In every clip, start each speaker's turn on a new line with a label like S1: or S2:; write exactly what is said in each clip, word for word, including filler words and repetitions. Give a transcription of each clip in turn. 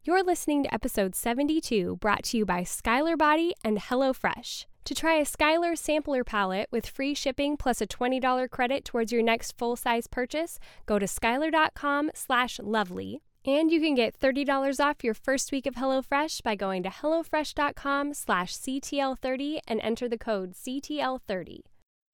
S1: You're listening to episode seventy-two, brought to you by Skylar Body and HelloFresh. To try a Skylar sampler palette with free shipping plus a twenty dollars credit towards your next full-size purchase, go to skylar.com slash lovely. And you can get thirty dollars off your first week of HelloFresh by going to hellofresh.com slash CTL30 and enter the code C T L thirty.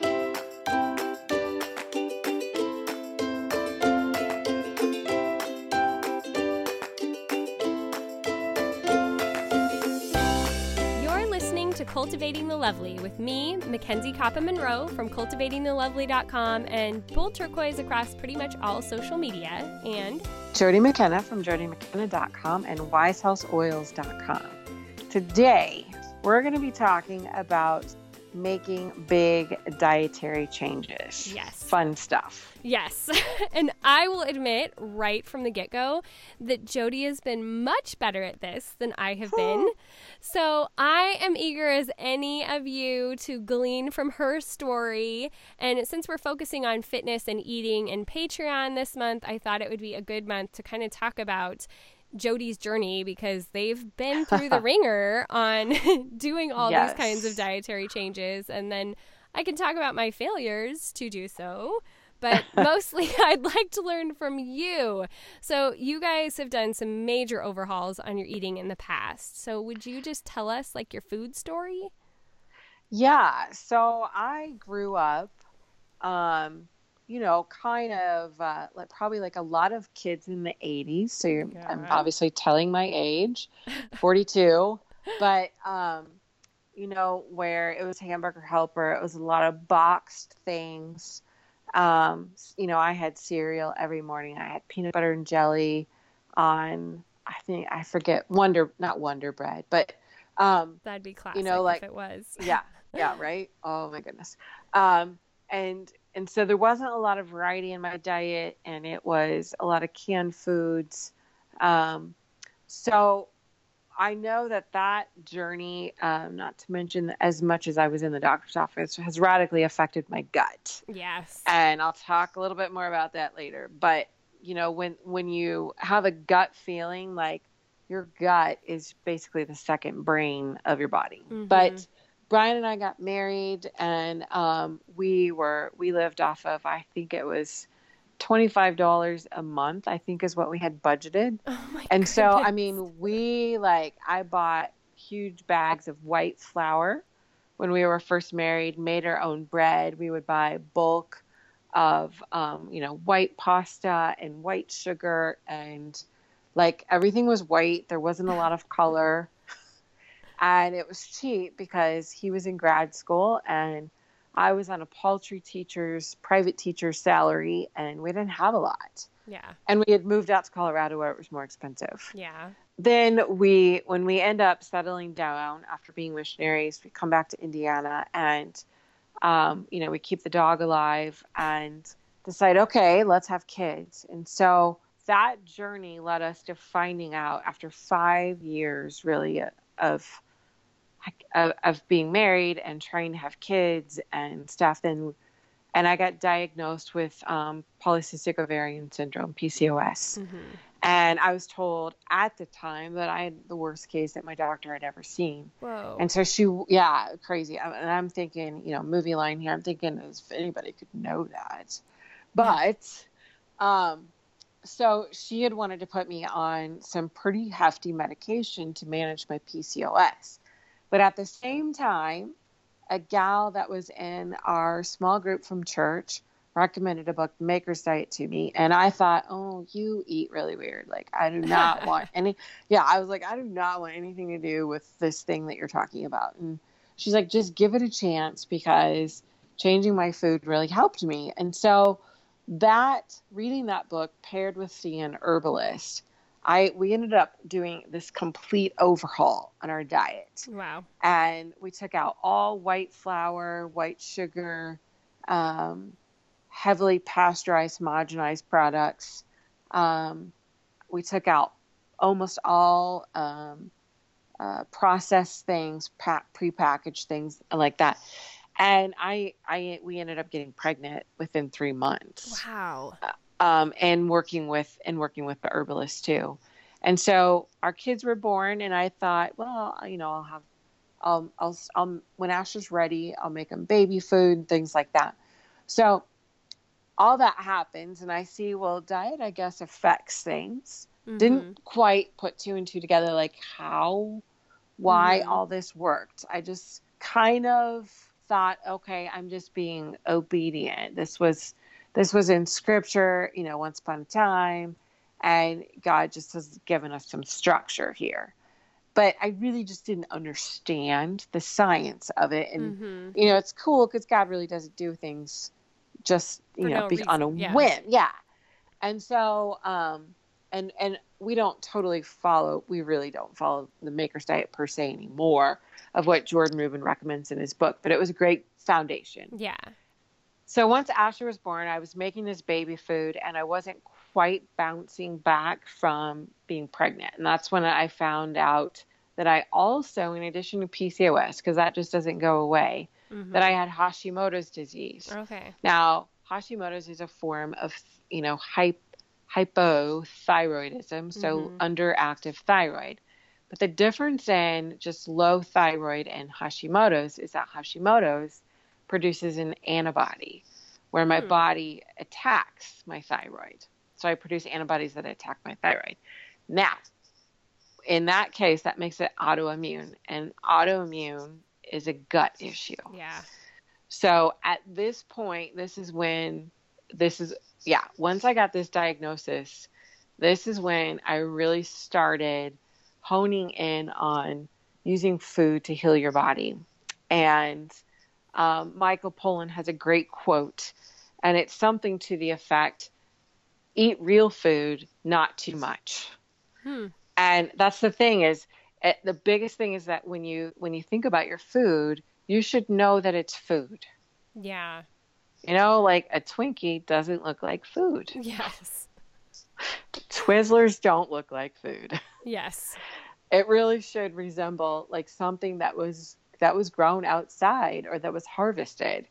S1: To Cultivating the Lovely with me, Mackenzie Coppa Monroe from cultivating the lovely dot com and Bull Turquoise across pretty much all social media, and
S2: Jody McKenna from jody mckenna dot com and wise house oils dot com. Today, we're going to be talking about making big dietary changes.
S1: Yes.
S2: Fun stuff.
S1: Yes. And I will admit right from the get-go that Jody has been much better at this than I have been. So I am eager as any of you to glean from her story. And since we're focusing on fitness and eating and Patreon this month, I thought it would be a good month to kind of talk about Jody's journey, because they've been through the ringer on doing all yes. these kinds of dietary changes. And then I can talk about my failures to do so. But mostly I'd like to learn from you. So you guys have done some major overhauls on your eating in the past. So would you just tell us like your food story?
S2: Yeah. So I grew up, um, you know, kind of uh, like probably like a lot of kids in the eighties. So you're, I'm obviously telling my age, forty-two. But, um, you know, where it was Hamburger Helper, it was a lot of boxed things. Um, you know, I had cereal every morning. I had peanut butter and jelly on, I think, I forget, Wonder, not Wonder Bread, but, um,
S1: that'd be classic,
S2: you know, like,
S1: if it was.
S2: yeah, yeah, right. Oh my goodness. Um, and, and so there wasn't a lot of variety in my diet, and it was a lot of canned foods. Um, so I know that that journey, um, not to mention as much as I was in the doctor's office, has radically affected my gut.
S1: Yes.
S2: And I'll talk a little bit more about that later. But, you know, when, when you have a gut feeling, like your gut is basically the second brain of your body. Mm-hmm. But Brian and I got married, and um, we were, we lived off of, I think it was twenty-five dollars a month, I think is what we had budgeted.
S1: Oh my
S2: and
S1: goodness.
S2: So, I mean, we like, I bought huge bags of white flour when we were first married, made our own bread. We would buy bulk of, um, you know, white pasta and white sugar, and like everything was white. There wasn't a lot of color. And it was cheap because he was in grad school and I was on a poultry teacher's, private teacher's salary, and we didn't have a lot.
S1: Yeah.
S2: And we had moved out to Colorado where it was more expensive.
S1: Yeah.
S2: Then we, when we end up settling down after being missionaries, we come back to Indiana and, um, you know, we keep the dog alive and decide, okay, let's have kids. And so that journey led us to finding out after five years really of Of, of being married and trying to have kids and stuff. Then, and I got diagnosed with um, polycystic ovarian syndrome, P C O S. Mm-hmm. And I was told at the time that I had the worst case that my doctor had ever seen.
S1: Whoa.
S2: And so she, yeah, crazy. And I'm thinking, you know, movie line here, I'm thinking if anybody could know that. But, um, so she had wanted to put me on some pretty hefty medication to manage my P C O S. But at the same time, a gal that was in our small group from church recommended a book, Maker's Diet, to me. And I thought, oh, you eat really weird. Like, I do not want any, yeah, I was like, I do not want anything to do with this thing that you're talking about. And she's like, just give it a chance, because changing my food really helped me. And so that, reading that book paired with seeing an herbalist, I, we ended up doing this complete overhaul on our diet.
S1: Wow.
S2: And we took out all white flour, white sugar, um, heavily pasteurized, homogenized products. Um, we took out almost all, um, uh, processed things, pa- prepackaged things like that. And I, I, we ended up getting pregnant within three months.
S1: Wow.
S2: Um, and working with, and working with the herbalist too. And so our kids were born, and I thought, well, you know, I'll have, I'll, I'll, I'll when Asher's ready, I'll make him baby food, things like that. So all that happens, and I see, well, diet, I guess, affects things. Mm-hmm. Didn't quite put two and two together, like how, why mm-hmm. all this worked. I just kind of thought, okay, I'm just being obedient. This was, this was in scripture, you know, once upon a time, and God just has given us some structure here. But I really just didn't understand the science of it. And, mm-hmm. you know, it's cool because God really doesn't do things just, you For know, no be, on a yeah. whim. Yeah. And so, um, and, and we don't totally follow, we really don't follow the Maker's Diet per se anymore of what Jordan Rubin recommends in his book, but it was a great foundation.
S1: Yeah.
S2: So once Asher was born, I was making this baby food, and I wasn't quite bouncing back from being pregnant. And that's when I found out that I also, in addition to P C O S, because that just doesn't go away, mm-hmm. that I had Hashimoto's disease.
S1: Okay.
S2: Now, Hashimoto's is a form of, you know, hy- hypothyroidism, so mm-hmm. underactive thyroid. But the difference in just low thyroid and Hashimoto's is that Hashimoto's produces an antibody where my mm. body attacks my thyroid. So I produce antibodies that attack my thyroid. Now, in that case, that makes it autoimmune, and autoimmune is a gut issue.
S1: Yeah.
S2: So at this point, this is when this is, yeah, once I got this diagnosis, this is when I really started honing in on using food to heal your body. And um, Michael Pollan has a great quote, and it's something to the effect, eat real food, not too much. Hmm. And that's the thing is, it, the biggest thing is that when you, when you think about your food, you should know that it's food.
S1: Yeah.
S2: You know, like a Twinkie doesn't look like food.
S1: Yes.
S2: Twizzlers don't look like food.
S1: Yes.
S2: It really should resemble like something that was, that was grown outside or that was harvested.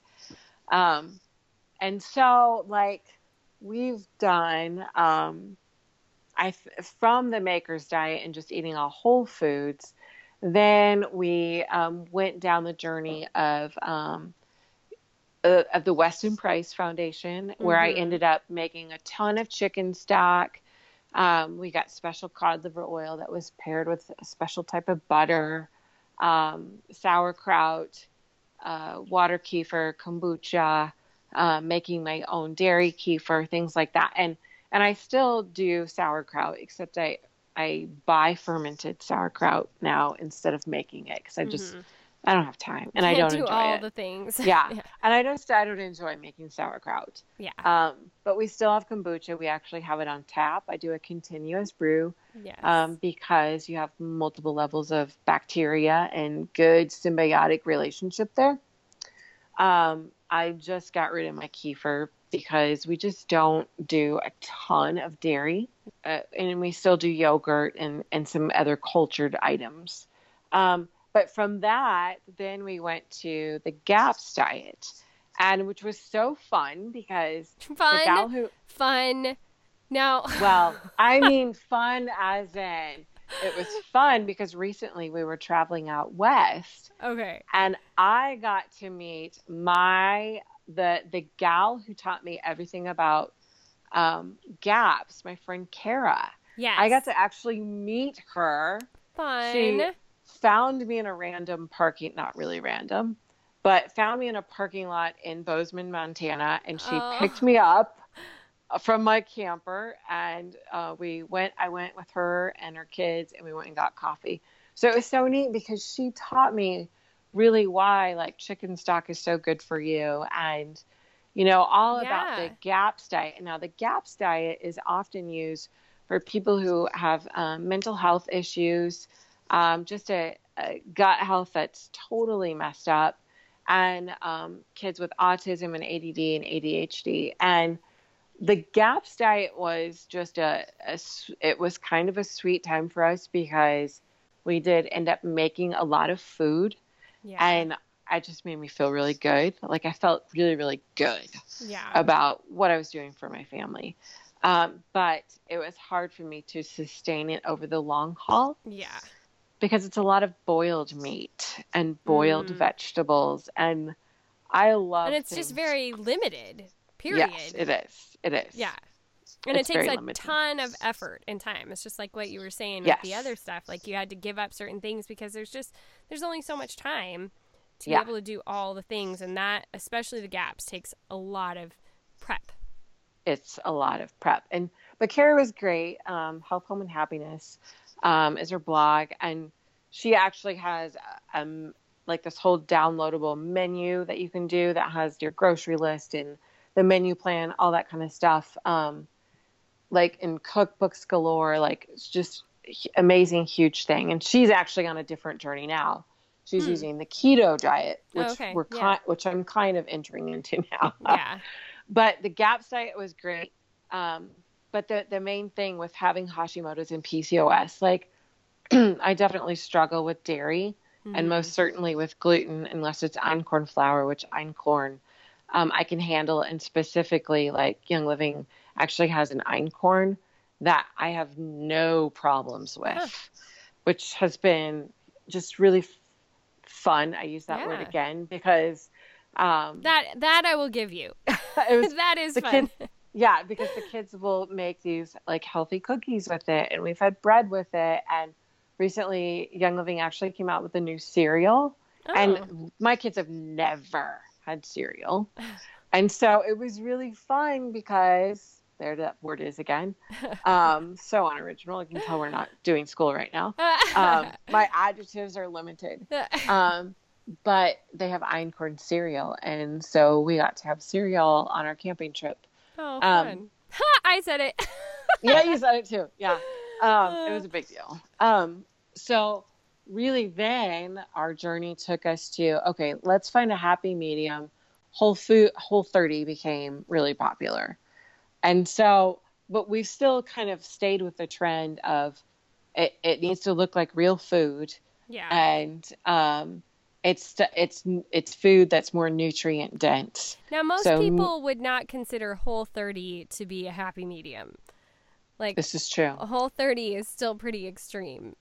S2: Um, and so like we've done, um, I, from the Maker's Diet and just eating all whole foods, then we, um, went down the journey of, um, uh, of the Weston Price Foundation, where mm-hmm. I ended up making a ton of chicken stock. Um, we got special cod liver oil that was paired with a special type of butter, um, sauerkraut, uh, water kefir, kombucha, uh, making my own dairy kefir, things like that. And, and I still do sauerkraut, except I, I buy fermented sauerkraut now instead of making it. Cause I just, mm-hmm. I don't have time and
S1: Can't
S2: I don't
S1: do
S2: enjoy
S1: all
S2: it.
S1: the things.
S2: Yeah.
S1: yeah.
S2: And I just, I don't enjoy making sauerkraut.
S1: Yeah.
S2: Um, but we still have kombucha. We actually have it on tap. I do a continuous brew.
S1: Yes.
S2: Um, because you have multiple levels of bacteria and good symbiotic relationship there. Um, I just got rid of my kefir because we just don't do a ton of dairy, uh, and we still do yogurt and, and some other cultured items. Um, But from that, then we went to the GAPS diet, and which was so fun because
S1: fun,
S2: the gal who
S1: fun. Now,
S2: well, I mean fun as in it was fun because recently we were traveling out west.
S1: Okay.
S2: And I got to meet my the the gal who taught me everything about um, GAPS, my friend Kara.
S1: Yes.
S2: I got to actually meet her.
S1: Fun.
S2: She found me in a random parking, not really random, but found me in a parking lot in Bozeman, Montana, and she oh. picked me up from my camper, and uh, we went, I went with her and her kids, and we went and got coffee. So it was so neat because she taught me really why like chicken stock is so good for you, and you know, all
S1: yeah.
S2: about the GAPS diet. Now the GAPS diet is often used for people who have um, mental health issues, Um, just a, a gut health that's totally messed up, and um, kids with autism and A D D and A D H D. And the GAPS diet was just a, a, it was kind of a sweet time for us because we did end up making a lot of food, yeah. and it just made me feel really good. Like I felt really, really good
S1: yeah.
S2: about what I was doing for my family. Um, but it was hard for me to sustain it over the long haul
S1: Yeah.
S2: because it's a lot of boiled meat and boiled
S1: Mm.
S2: vegetables. And I
S1: And
S2: love
S1: it's just
S2: things.
S1: very limited,
S2: Yes,
S1: period.
S2: it is. It is.
S1: Yeah. And it
S2: It's
S1: takes
S2: very
S1: a
S2: limited.
S1: ton of effort and time. It's just like what you were saying
S2: Yes.
S1: with the other stuff. Like you had to give up certain things because there's just, there's only so much time to
S2: Yeah.
S1: be able to do all the things. And that, especially the gaps, takes a lot of prep.
S2: It's a lot of prep. And but Kara was great. Um, Health, Home, and Happiness um, is her blog, and she actually has um like this whole downloadable menu that you can do that has your grocery list and the menu plan, all that kind of stuff. Um, like in cookbooks galore, like it's just amazing, huge thing. And she's actually on a different journey now. She's
S1: Hmm.
S2: using the keto diet, which
S1: Oh, okay.
S2: we're
S1: Yeah.
S2: ki- which I'm kind of entering into now.
S1: Yeah.
S2: But the GAPS diet was great. Um, but the, the main thing with having Hashimoto's and P C O S, like I definitely struggle with dairy and
S1: Mhm.
S2: most certainly with gluten, unless it's einkorn flour, which einkorn um, I can handle. And specifically, like Young Living actually has an einkorn that I have no problems with,
S1: Huh.
S2: which has been just really f- fun. I use that word
S1: Yeah.
S2: again because um,
S1: That, that I will give you.
S2: it was
S1: That is
S2: the
S1: fun.
S2: kids. Yeah, because the kids will make these like healthy cookies with it, and we've had bread with it. And recently, Young Living actually came out with a new cereal,
S1: Oh.
S2: and my kids have never had cereal, and so it was really fun because there that word is again. Um, so unoriginal. You can tell we're not doing school right now. Um, my adjectives are limited. Um, but they have einkorn cereal, and so we got to have cereal on our camping trip.
S1: Oh,
S2: Um,
S1: fun. Ha! I said it.
S2: Yeah, you said it too. Yeah. Um, it was a big deal. Um, so really then our journey took us to, okay, let's find a happy medium. Whole food, Whole thirty became really popular. And so, but we've still kind of stayed with the trend of it, it needs to look like real food.
S1: Yeah.
S2: And, um, it's, it's, it's food that's more nutrient dense.
S1: Now, most
S2: So-
S1: people would not consider Whole thirty to be a happy medium. Like,
S2: This is true.
S1: a Whole thirty is still pretty extreme.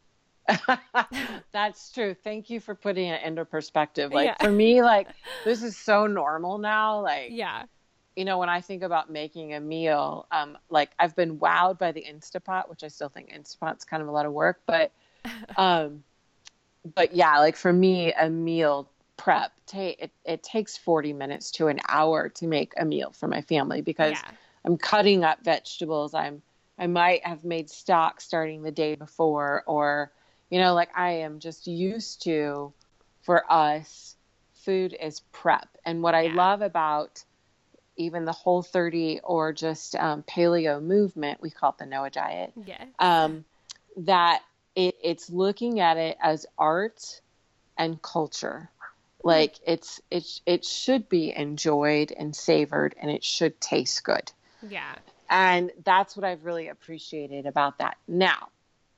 S2: That's true. Thank you for putting it into perspective. Like
S1: Yeah.
S2: for me, like this is so normal now. Like,
S1: Yeah.
S2: you know, when I think about making a meal, um, like I've been wowed by the Instapot, which I still think Instapot's kind of a lot of work, but, um, but yeah, like for me, a meal prep, ta- it, it takes forty minutes to an hour to make a meal for my family because
S1: Yeah.
S2: I'm cutting up vegetables. I'm, I might have made stock starting the day before, or, you know, like I am just used to, for us, food is prep. And what I
S1: Yeah.
S2: love about even the Whole thirty or just um, paleo movement, we call it the Noah diet,
S1: Yeah.
S2: um, that it, it's looking at it as art and culture. Like it's, it's, it should be enjoyed and savored, and it should taste good.
S1: Yeah.
S2: And that's what I've really appreciated about that. Now,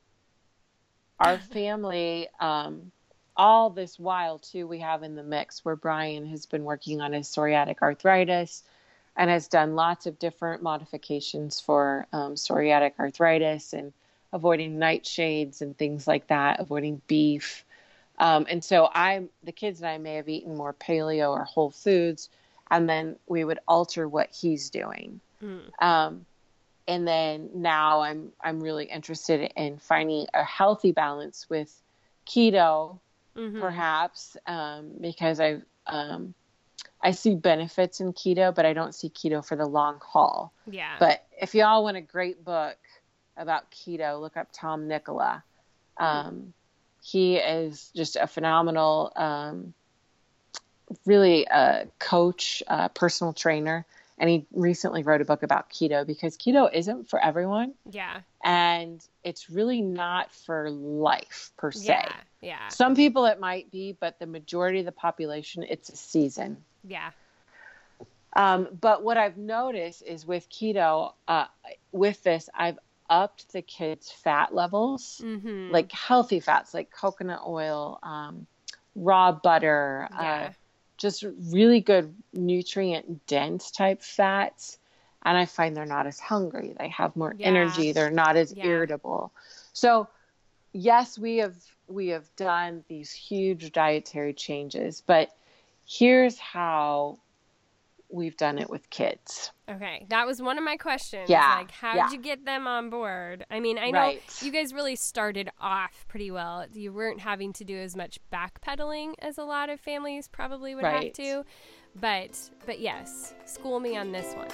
S2: our family, um, all this while too, we have in the mix where Brian has been working on his psoriatic arthritis and has done lots of different modifications for um, psoriatic arthritis and avoiding nightshades and things like that, avoiding beef. Um, and so I, the kids and I may have eaten more paleo or whole foods, and then we would alter what he's doing.
S1: Mm.
S2: Um, and then now I'm I'm really interested in finding a healthy balance with keto,
S1: Mhm.
S2: perhaps, um, because I um, I see benefits in keto, but I don't see keto for the long haul.
S1: Yeah.
S2: But if y'all want a great book about keto, look up Tom Nicola. Um, he is just a phenomenal, um, really a coach, uh, personal trainer. And he recently wrote a book about keto because keto isn't for everyone.
S1: Yeah.
S2: And it's really not for life per se.
S1: Yeah. Yeah.
S2: Some people it might be, but the majority of the population, it's a season.
S1: Yeah.
S2: Um, but what I've noticed is with keto, uh, with this, I've upped the kids' fat levels,
S1: Mhm.
S2: like healthy fats, like coconut oil, um, raw butter,
S1: Yeah.
S2: uh, just really good nutrient dense type fats. and I find they're not as hungry. They have more
S1: Yeah.
S2: energy. They're not as
S1: Yeah.
S2: irritable. So yes, we have, we have done these huge dietary changes, but here's how we've done it with kids.
S1: Okay, that was one of my questions.
S2: Yeah,
S1: Like, how'd
S2: yeah.
S1: you get them on board? I mean, I know
S2: Right.
S1: you guys really started off pretty well. You weren't having to do as much backpedaling as a lot of families probably would have
S2: Right.
S1: to. But, but yes, school me on this one.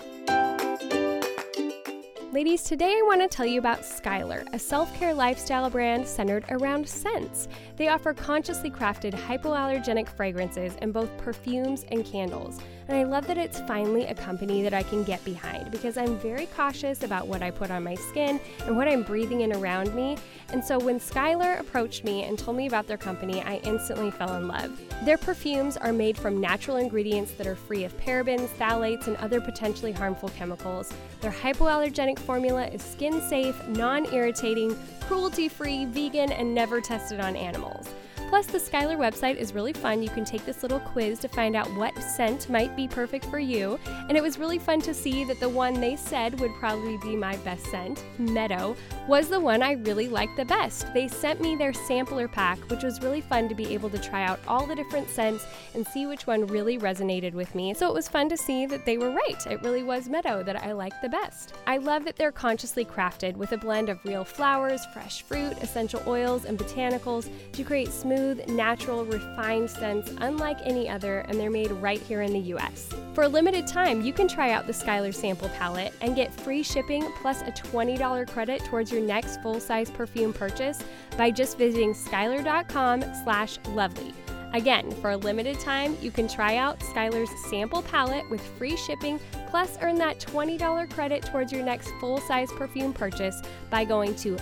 S1: Ladies, today I want to tell you about Skylar, a self-care lifestyle brand centered around scents. They offer consciously crafted hypoallergenic fragrances in both perfumes and candles. And I love that it's finally a company that I can get behind because I'm very cautious about what I put on my skin and what I'm breathing in around me. And so when Skylar approached me and told me about their company, I instantly fell in love. Their perfumes are made from natural ingredients that are free of parabens, phthalates, and other potentially harmful chemicals. Their hypoallergenic formula is skin safe, non-irritating, cruelty-free, vegan, and never tested on animals. Plus, the Skylar website is really fun. You can take this little quiz to find out what scent might be perfect for you. And it was really fun to see that the one they said would probably be my best scent, Meadow, was the one I really liked the best. They sent me their sampler pack, which was really fun to be able to try out all the different scents and see which one really resonated with me. So it was fun to see that they were right. It really was Meadow that I liked the best. I love that they're consciously crafted with a blend of real flowers, fresh fruit, essential oils, and botanicals to create smooth, natural, refined scents unlike any other, and they're made right here in the U S. For a limited time, you can try out the Skylar sample palette and get free shipping plus a twenty dollars credit towards your next full-size perfume purchase by just visiting skylar.com slash lovely. Again, for a limited time, you can try out Skylar's sample palette with free shipping, plus earn that twenty dollars credit towards your next full-size perfume purchase by going to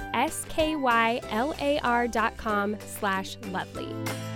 S1: skylar.com slash lovely.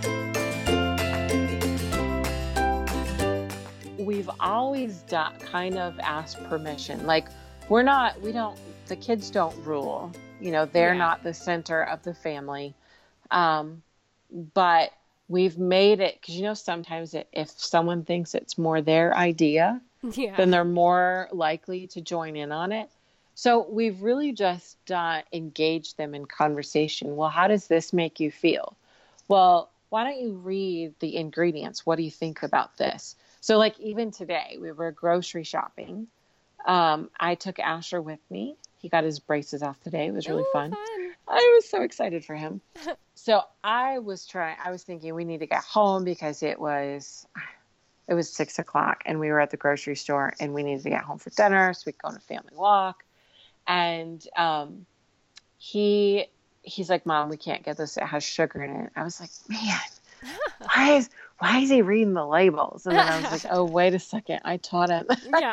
S2: We've always done, kind of asked permission. Like, we're not, we don't, the kids don't rule. You know, they're
S1: Yeah.
S2: not the center of the family. Um, but we've made it, because, you know, sometimes it, if someone thinks it's more their idea,
S1: Yeah.
S2: then they're more likely to join in on it. So we've really just uh, engaged them in conversation. Well, how does this make you feel? Well, why don't you read the ingredients? What do you think about this? So like even today, we were grocery shopping. Um, I took Asher with me. He got his braces off today. It was really
S1: Ooh,
S2: fun.
S1: fun.
S2: I was so excited for him. So I was trying, I was thinking we need to get home because it was, it was six o'clock and we were at the grocery store and we needed to get home for dinner so we could go on a family walk. And, um, he, he's like, Mom, we can't get this. It has sugar in it. I was like, man, why is, why is he reading the labels? And then I was like, oh, wait a second. I taught him.
S1: Yeah.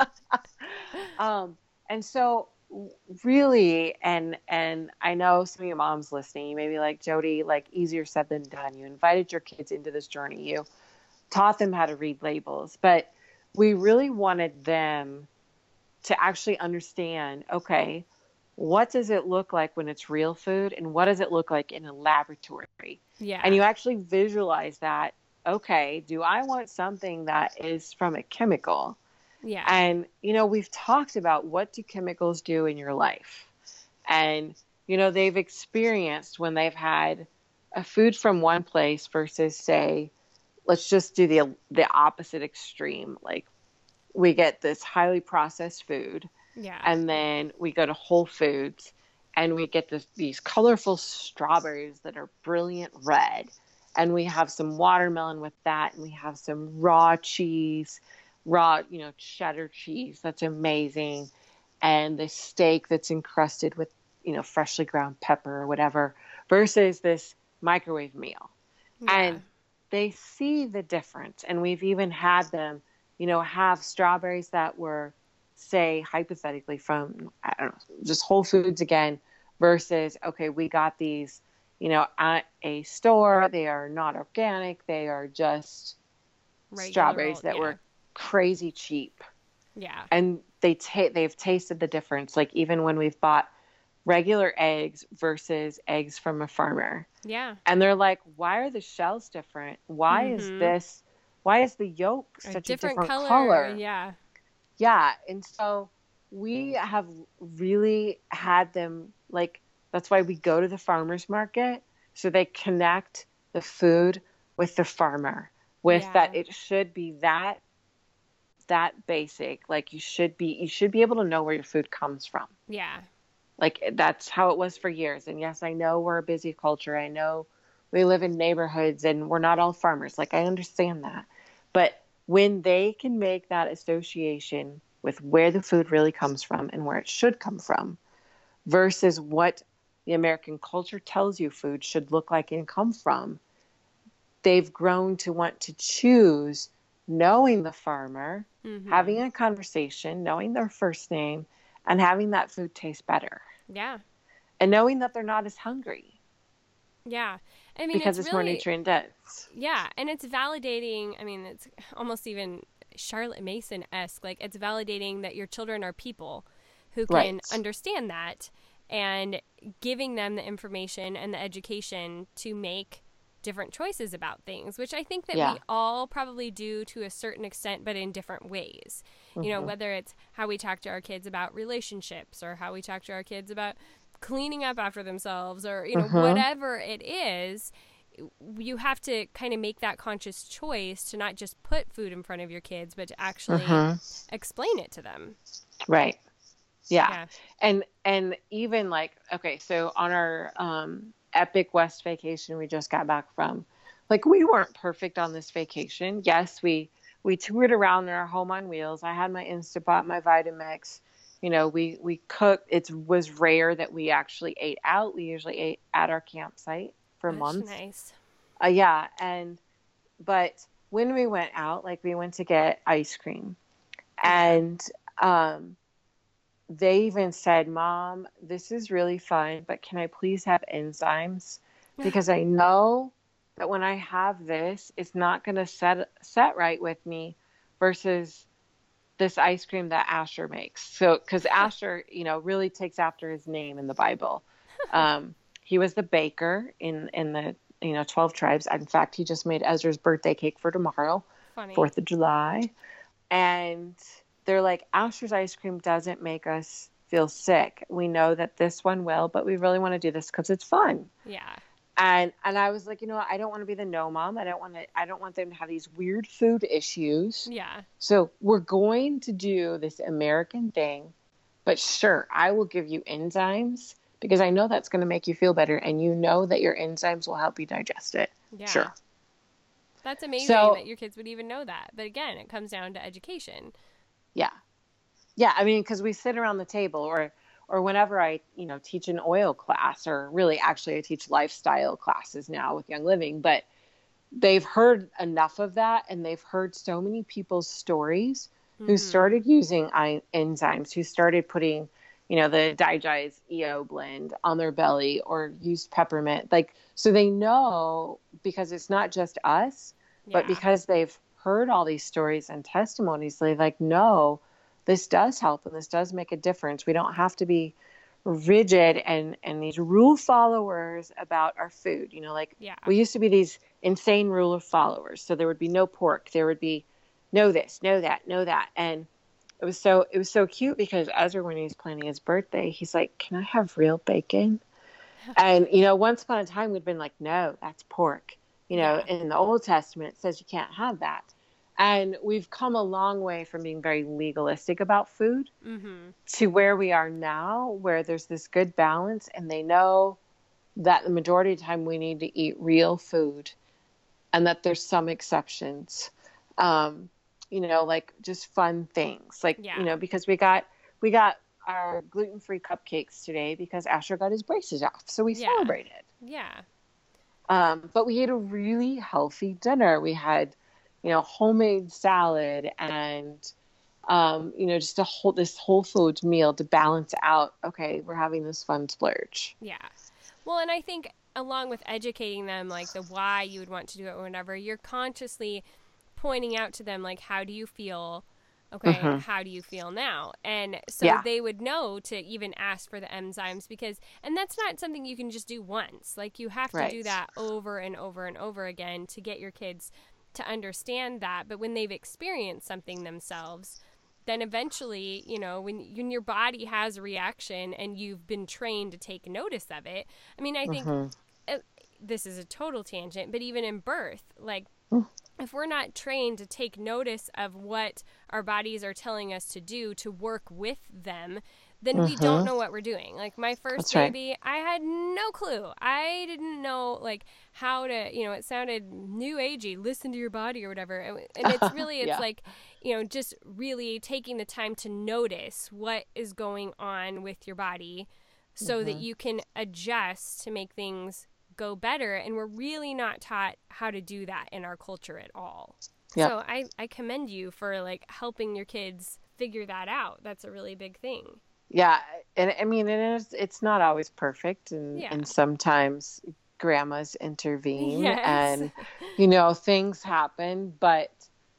S2: um, and so really, and, and I know some of your moms listening, you may be like, Jody, like easier said than done. You invited your kids into this journey. You taught them how to read labels, but we really wanted them to actually understand, okay, what does it look like when it's real food and what does it look like in a laboratory?
S1: Yeah.
S2: And you actually visualize that, okay, do I want something that is from a chemical?
S1: Yeah.
S2: And, you know, we've talked about what do chemicals do in your life? And, you know, they've experienced when they've had a food from one place versus, say, let's just do the the opposite extreme. Like we get this highly processed food.
S1: Yeah.
S2: And then we go to Whole Foods and we get this, these colorful strawberries that are brilliant red. And we have some watermelon with that. And we have some raw cheese, raw, you know, cheddar cheese. That's amazing. And the steak that's encrusted with, you know, freshly ground pepper or whatever versus this microwave meal.
S1: Yeah.
S2: And they see the difference. And we've even had them, you know, have strawberries that were, say, hypothetically from, I don't know, just Whole Foods again, versus, okay, we got these, you know, at a store. They are not organic. They are just
S1: Regular
S2: strawberries
S1: old-
S2: that
S1: yeah.
S2: were crazy cheap.
S1: Yeah.
S2: And they ta- they've tasted the difference. Like even when we've bought regular eggs versus eggs from a farmer.
S1: Yeah.
S2: And they're like, why are the shells different? Why is
S1: Mhm.
S2: this, why is the yolk
S1: A
S2: such
S1: different,
S2: a different
S1: color.
S2: color?
S1: Yeah.
S2: Yeah. And so we have really had them like, that's why we go to the farmer's market. So they connect the food with the farmer, with that
S1: Yeah.
S2: it should be that, that basic. Like you should be, you should be able to know where your food comes from.
S1: Yeah.
S2: Like that's how it was for years. And yes, I know we're a busy culture. I know we live in neighborhoods and we're not all farmers. Like I understand that. But when they can make that association with where the food really comes from and where it should come from versus what the American culture tells you food should look like and come from, they've grown to want to choose knowing the farmer,
S1: Mm-hmm.
S2: having a conversation, knowing their first name, and having that food taste better
S1: Yeah.
S2: and knowing that they're not as hungry
S1: Yeah. I mean,
S2: because
S1: it's
S2: it's more
S1: really,
S2: nutrient dense.
S1: yeah. And it's validating. I mean, it's almost even Charlotte Mason esque. Like, it's validating that your children are people who can
S2: Right.
S1: understand that and giving them the information and the education to make different choices about things, which I think that
S2: Yeah.
S1: we all probably do to a certain extent, but in different ways. You know,
S2: Mm-hmm.
S1: whether it's how we talk to our kids about relationships or how we talk to our kids about cleaning up after themselves or, you know,
S2: Mm-hmm.
S1: whatever it is, you have to kind of make that conscious choice to not just put food in front of your kids, but to actually
S2: Mm-hmm.
S1: explain it to them.
S2: Right. Yeah.
S1: Yeah.
S2: And and even like, okay, so on our um epic West vacation we just got back from, like we weren't perfect on this vacation. Yes, we we toured around in our home on wheels. I had my Instapot, my Vitamix. You know, we we cooked. It was rare that we actually ate out. We usually ate at our campsite for
S1: That's
S2: months.
S1: nice.
S2: Uh, yeah, and but when we went out, like we went to get ice cream,
S1: Yeah.
S2: and um they even said, Mom, this is really fun, but can I please have enzymes? Because I know that when I have this, it's not going to set set right with me versus this ice cream that Asher makes. So, because Asher, you know, really takes after his name in the Bible. Um, he was the baker in in the you know twelve tribes. In fact, he just made Ezra's birthday cake for tomorrow,
S1: Funny.
S2: Fourth of July, and they're like, Asher's ice cream doesn't make us feel sick. We know that this one will, but we really want to do this because it's fun.
S1: Yeah.
S2: And and I was like, you know what? I don't want to be the no mom. I don't want to. I don't want them to have these weird food issues.
S1: Yeah.
S2: So we're going to do this American thing, but sure, I will give you enzymes because I know that's going to make you feel better, and you know that your enzymes will help you digest it.
S1: Yeah.
S2: Sure.
S1: That's amazing
S2: So
S1: that your kids would even know that. But again, it comes down to education.
S2: yeah, yeah. I mean, because we sit around the table, or or whenever I you know teach an oil class, or really actually I teach lifestyle classes now with Young Living, but they've heard enough of that and they've heard so many people's stories who
S1: Mm-hmm.
S2: started using I- enzymes, who started putting, you know, the Digest E O blend on their belly or used peppermint. Like, so they know because it's not just us, but
S1: Yeah.
S2: because they've heard all these stories and testimonies, they like, no, this does help and this does make a difference. We don't have to be rigid and and these rule followers about our food. You know, like
S1: Yeah.
S2: we used to be these insane rule of followers. So there would be no pork, there would be no this, no that, no that. And it was so it was so cute because Ezra, when he was planning his birthday, he's like, can I have real bacon? And you know, once upon a time we'd been like, no, that's pork. You know,
S1: Yeah.
S2: in the Old Testament it says you can't have that. And we've come a long way from being very legalistic about food
S1: Mm-hmm.
S2: to where we are now, where there's this good balance, and they know that the majority of the time we need to eat real food and that there's some exceptions. Um, you know, like just fun things. Like,
S1: Yeah.
S2: you know, because we got we got our gluten-free cupcakes today because Asher got his braces off. So we
S1: Yeah.
S2: celebrated.
S1: Yeah.
S2: Um, but we ate a really healthy dinner. We had, you know, homemade salad and um, you know, just a whole this whole foods meal to balance out. Okay, we're having this fun splurge.
S1: Yeah. Well, and I think along with educating them, like the why you would want to do it or whatever, you're consciously pointing out to them, like, how do you feel? Okay,
S2: Mm-hmm.
S1: how do you feel now? And so
S2: Yeah,
S1: they would know to even ask for the enzymes because, and that's not something you can just do once. Like, you have to do
S2: right.
S1: that over and over and over again to get your kids to understand that. But when they've experienced something themselves, then eventually, you know, when, when your body has a reaction and you've been trained to take notice of it. I mean, I think
S2: Mm-hmm.
S1: uh, this is a total tangent, but even in birth, like,
S2: Mm.
S1: if we're not trained to take notice of what our bodies are telling us to do to work with them, then we don't
S2: Mm-hmm.
S1: know what we're doing. Like my first
S2: That's right.
S1: baby, I had no clue. I didn't know like how to, you know, it sounded new agey, listen to your body or whatever. And and it's really, it's
S2: Yeah.
S1: like, you know, just really taking the time to notice what is going on with your body so that
S2: Mm-hmm.
S1: you can adjust to make things go better. And we're really not taught how to do that in our culture at all.
S2: Yep.
S1: So I, I commend you for like helping your kids figure that out. That's a really big thing.
S2: Yeah. And I mean, it is, it's not always perfect. And,
S1: Yeah.
S2: and sometimes grandmas intervene
S1: Yes.
S2: and, you know, things happen, but,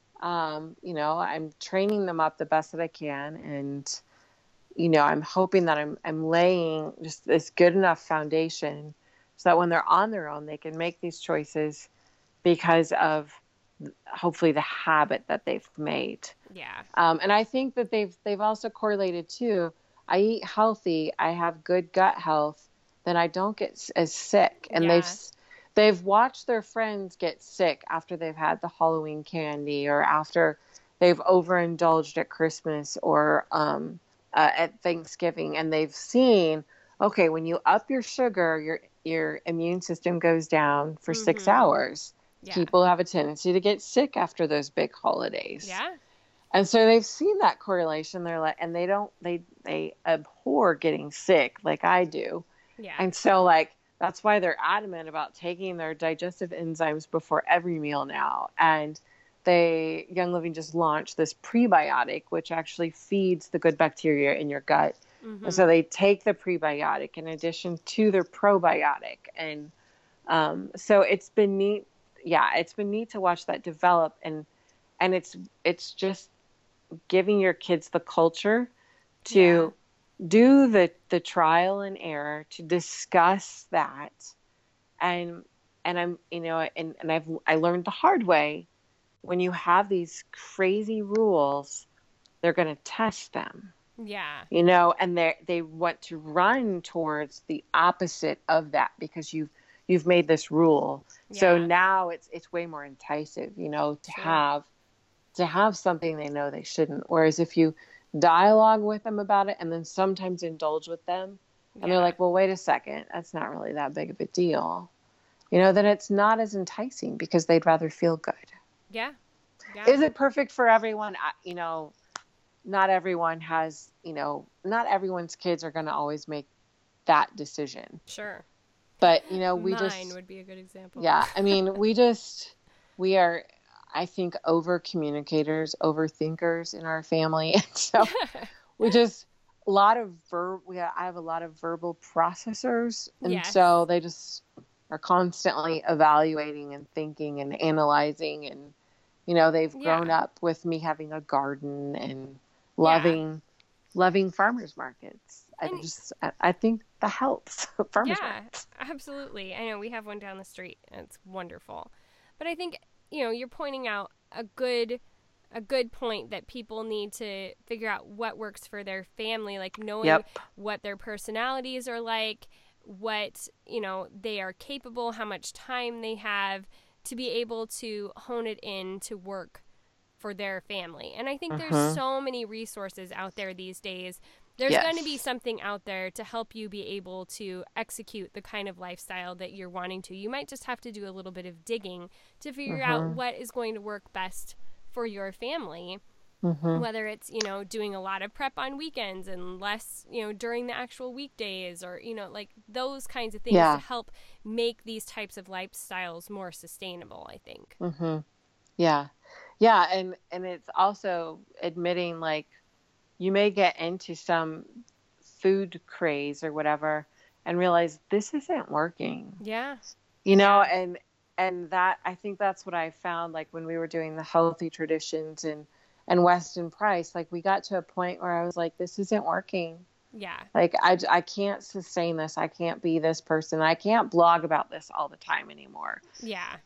S2: um, you know, I'm training them up the best that I can. And, you know, I'm hoping that I'm, I'm laying just this good enough foundation so that when they're on their own, they can make these choices because of hopefully the habit that they've made.
S1: Yeah.
S2: Um, and I think that they've, they've also correlated too. I eat healthy, I have good gut health, then I don't get as sick. And
S1: Yeah.
S2: they've, they've watched their friends get sick after they've had the Halloween candy or after they've overindulged at Christmas or, um, uh, at Thanksgiving. And they've seen, okay, when you up your sugar, your, your immune system goes down for
S1: Mm-hmm.
S2: six hours.
S1: Yeah.
S2: People have a tendency to get sick after those big holidays.
S1: Yeah.
S2: And so they've seen that correlation. They're like, and they don't, they, they abhor getting sick like I do.
S1: Yeah.
S2: And so like, that's why they're adamant about taking their digestive enzymes before every meal now. And they, Young Living just launched this prebiotic, which actually feeds the good bacteria in your gut.
S1: Mm-hmm.
S2: And so they take the prebiotic in addition to their probiotic. And um, so it's been neat. Yeah, it's been neat to watch that develop. And, and it's, it's just giving your kids the culture to
S1: Yeah.
S2: do the, the trial and error, to discuss that. And, and I'm, you know, and, and I've, I learned the hard way, when you have these crazy rules, they're going to test them.
S1: Yeah.
S2: You know, and they they want to run towards the opposite of that because you've you've made this rule.
S1: Yeah.
S2: So now it's it's way more enticing, you know, to
S1: Sure.
S2: have to have something they know they shouldn't. Whereas if you dialogue with them about it and then sometimes indulge with them, and
S1: Yeah.
S2: they're like, well, wait a second, that's not really that big of a deal. You know, then it's not as enticing because they'd rather feel good.
S1: Yeah. Yeah.
S2: Is it perfect for everyone? I, you know, not everyone has, you know, not everyone's kids are going to always make that decision.
S1: Sure.
S2: But, you know, we
S1: Mine
S2: just,
S1: would be a good example.
S2: yeah, I mean, we just, we are, I think, over communicators, overthinkers in our family. And so we just, a lot of verb, we have, I have a lot of verbal processors. And
S1: Yes.
S2: so they just are constantly evaluating and thinking and analyzing. And, you know, they've grown
S1: Yeah.
S2: up with me having a garden and loving, loving farmers markets. I
S1: And-
S2: just, I, I think that helps. Farmers
S1: Yeah,
S2: markets.
S1: absolutely. I know we have one down the street and it's wonderful. But I think, you know, you're pointing out a good a good point that people need to figure out what works for their family, like knowing
S2: Yep.
S1: what their personalities are like, what, you know, they are capable, how much time they have to be able to hone it in to work for their family. And I think there's
S2: Mhm.
S1: so many resources out there these days. There's
S2: Yes.
S1: going to be something out there to help you be able to execute the kind of lifestyle that you're wanting to. You might just have to do a little bit of digging to figure out
S2: Mhm.
S1: what is going to work best for your family.
S2: Mhm.
S1: Whether it's, you know, doing a lot of prep on weekends and less, you know, during the actual weekdays, or, you know, like those kinds of things
S2: Yeah.
S1: to help make these types of lifestyles more sustainable, I think.
S2: Mhm. Yeah. Yeah. And, and it's also admitting, like, you may get into some food craze or whatever and realize this isn't working,
S1: Yeah.
S2: you know,
S1: Yeah.
S2: and, and that, I think that's what I found, like when we were doing the healthy traditions and, and Weston Price, like we got to a point where I was like, this isn't working.
S1: Yeah.
S2: Like, I, I can't sustain this. I can't be this person. I can't blog about this all the time anymore.
S1: Yeah.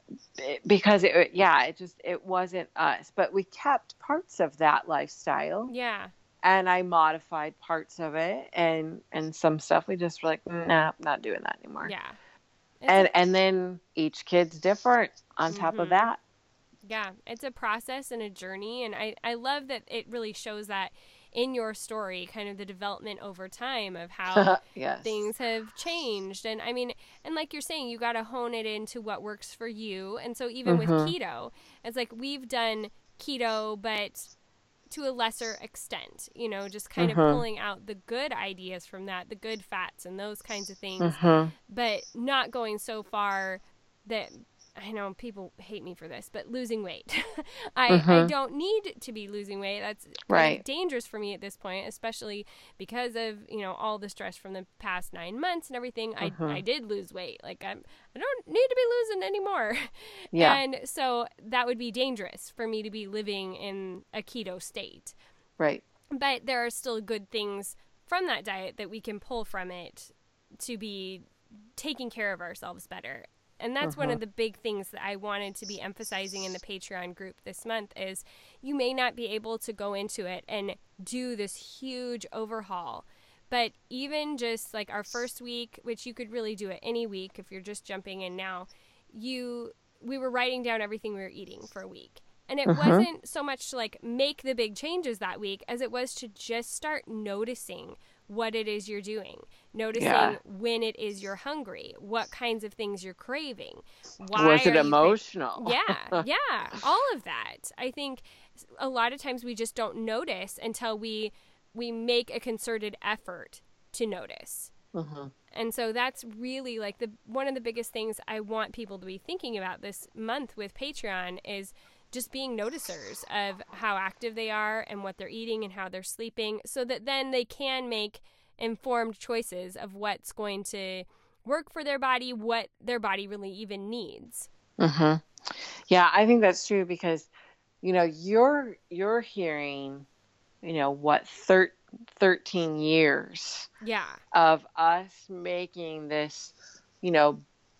S2: because it, yeah, it just, it wasn't us, but we kept parts of that lifestyle.
S1: Yeah.
S2: And I modified parts of it, and, and some stuff we just were like, nah, not doing that anymore.
S1: Yeah. It's
S2: And,
S1: a,
S2: and then each kid's different on top
S1: mm-hmm.
S2: of that.
S1: Yeah. It's a process and a journey. And I, I love that it really shows that in your story, kind of the development over time of how
S2: yes.
S1: things have changed. And I mean, and like you're saying, you got to hone it into what works for you. And so even
S2: mm-hmm.
S1: with keto, it's like we've done keto, but to a lesser extent, you know, just kind
S2: mm-hmm.
S1: of pulling out the good ideas from that, the good fats and those kinds of things,
S2: mm-hmm.
S1: but not going so far that, I know people hate me for this, but losing weight. I,
S2: mm-hmm.
S1: I don't need to be losing weight. That's
S2: right.
S1: dangerous for me at this point, especially because of, you know, all the stress from the past nine months and everything.
S2: Mm-hmm.
S1: I, I did lose weight. Like I'm, I don't need to be losing anymore.
S2: Yeah.
S1: And so that would be dangerous for me to be living in a keto state.
S2: Right.
S1: But there are still good things from that diet that we can pull from it to be taking care of ourselves better. And that's
S2: mm-hmm.
S1: one of the big things that I wanted to be emphasizing in the Patreon group this month is you may not be able to go into it and do this huge overhaul. But even just like our first week, which you could really do it any week if you're just jumping in now, you we were writing down everything we were eating for a week. And it
S2: mm-hmm.
S1: wasn't so much to like make the big changes that week as it was to just start noticing what it is you're doing, noticing
S2: yeah.
S1: when it is you're hungry, what kinds of things you're craving. Why
S2: was it
S1: are
S2: emotional?
S1: You cra- yeah, yeah, all of that. I think a lot of times we just don't notice until we we make a concerted effort to notice.
S2: Mm-hmm.
S1: And so that's really like the one of the biggest things I want people to be thinking about this month with Patreon is just being noticers of how active they are and what they're eating and how they're sleeping so that then they can make informed choices of what's going to work for their body, what their body really even needs.
S2: Mm-hmm. Yeah, I think that's true because, you know, you're, you're hearing, you know, what, thir- thirteen years
S1: yeah.
S2: of us making this, you know,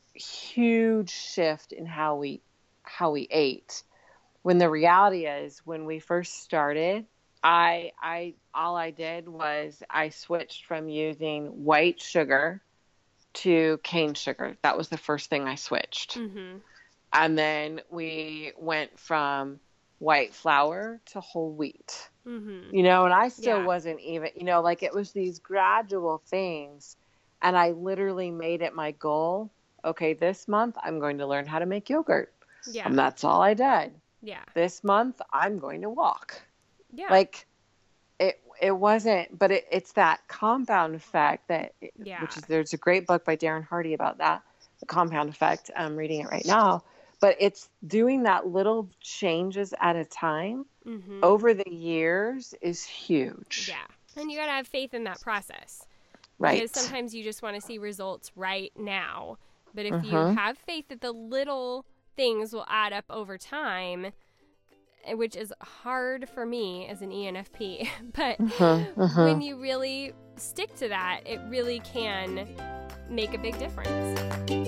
S2: huge shift in how we, how we ate. When the reality is, when we first started, I, I, all I did was I switched from using white sugar to cane sugar. That was the first thing I switched.
S1: Mm-hmm.
S2: And then we went from white flour to whole wheat,
S1: mm-hmm.
S2: you know, and I still
S1: yeah.
S2: wasn't even, you know, like it was these gradual things. And I literally made it my goal. Okay, this month I'm going to learn how to make yogurt.
S1: Yeah.
S2: And that's all I did.
S1: Yeah.
S2: This month I'm going to walk.
S1: Yeah.
S2: Like it, it wasn't, but it, it's that compound effect that,
S1: yeah.
S2: which is, there's a great book by Darren Hardy about that, the compound effect. I'm reading it right now, but it's doing that little changes at a time
S1: mm-hmm.
S2: over the years is huge.
S1: Yeah. And you got to have faith in that process.
S2: Right.
S1: Because sometimes you just want to see results right now. But if
S2: mm-hmm.
S1: you have faith that the little things will add up over time, which is hard for me as an E N F P, but
S2: mm-hmm. Mm-hmm.
S1: when you really stick to that, it really can make a big difference.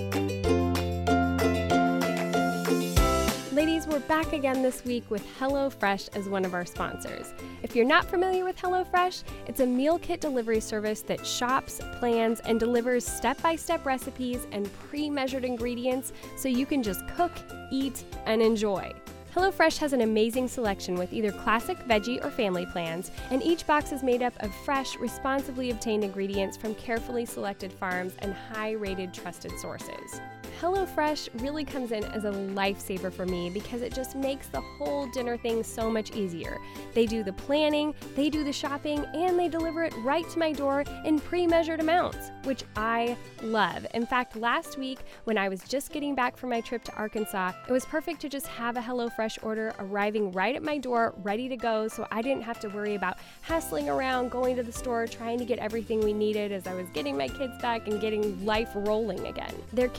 S1: Ladies, we're back again this week with HelloFresh as one of our sponsors. If you're not familiar with HelloFresh, it's a meal kit delivery service that shops, plans, and delivers step-by-step recipes and pre-measured ingredients so you can just cook, eat, and enjoy. HelloFresh has an amazing selection with either classic veggie or family plans, and each box is made up of fresh, responsibly obtained ingredients from carefully selected farms and high-rated trusted sources. HelloFresh really comes in as a lifesaver for me because it just makes the whole dinner thing so much easier. They do the planning, they do the shopping, and they deliver it right to my door in pre-measured amounts, which I love. In fact, last week when I was just getting back from my trip to Arkansas, it was perfect to just have a HelloFresh order arriving right at my door, ready to go, so I didn't have to worry about hassling around, going to the store, trying to get everything we needed as I was getting my kids back and getting life rolling again. They're careful about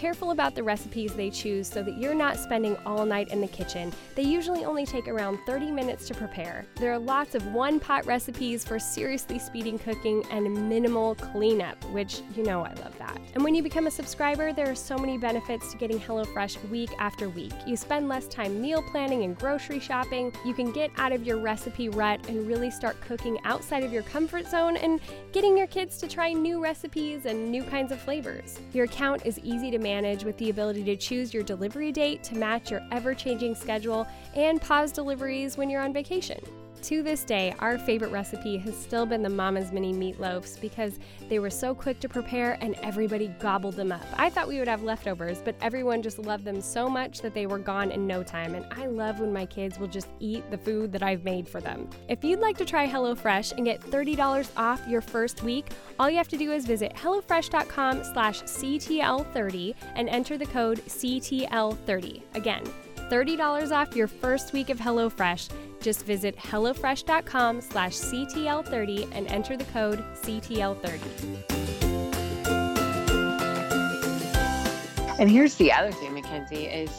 S1: out the recipes they choose so that you're not spending all night in the kitchen. They usually only take around thirty minutes to prepare. There are lots of one-pot recipes for seriously speeding cooking and minimal cleanup, which you know I love that. And when you become a subscriber, there are so many benefits to getting HelloFresh week after week. You spend less time meal planning and grocery shopping. You can get out of your recipe rut and really start cooking outside of your comfort zone and getting your kids to try new recipes and new kinds of flavors. Your account is easy to manage with the ability to choose your delivery date to match your ever-changing schedule and pause deliveries when you're on vacation. To this day, our favorite recipe has still been the Mama's Mini meatloafs because they were so quick to prepare and everybody gobbled them up. I thought we would have leftovers, but everyone just loved them so much that they were gone in no time, and I love when my kids will just eat the food that I've made for them. If you'd like to try HelloFresh and get thirty dollars off your first week, all you have to do is visit HelloFresh.com slash CTL30 and enter the code C T L thirty. Again, thirty dollars off your first week of HelloFresh. Just visit HelloFresh.com slash CTL30 and enter the code C T L thirty.
S2: And here's the other thing, Mackenzie, is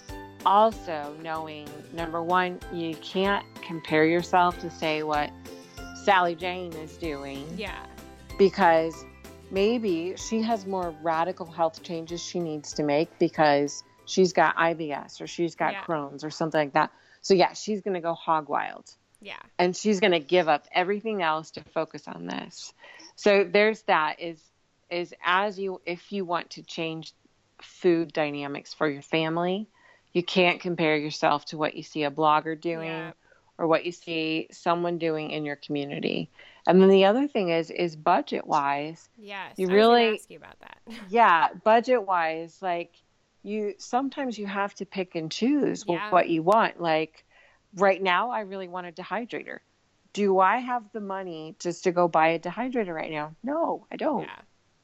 S2: also knowing, number one, you can't compare yourself to say what Sally Jane is doing.
S1: Yeah.
S2: Because maybe she has more radical health changes she needs to make because she's got I B S or she's got
S1: Yeah.
S2: Crohn's or something like that. So yeah, she's going to go hog wild.
S1: Yeah.
S2: And she's going to give up everything else to focus on this. So there's that is, is as you, if you want to change food dynamics for your family, you can't compare yourself to what you see a blogger doing
S1: Yeah.
S2: or what you see someone doing in your community. And then the other thing is, is budget wise.
S1: Yes.
S2: You
S1: I was
S2: really,
S1: gonna ask you about that.
S2: yeah, budget wise, like, you sometimes you have to pick and choose
S1: Yeah.
S2: what you want. Like right now, I really want a dehydrator. Do I have the money just to go buy a dehydrator right now? No, I don't.
S1: Yeah.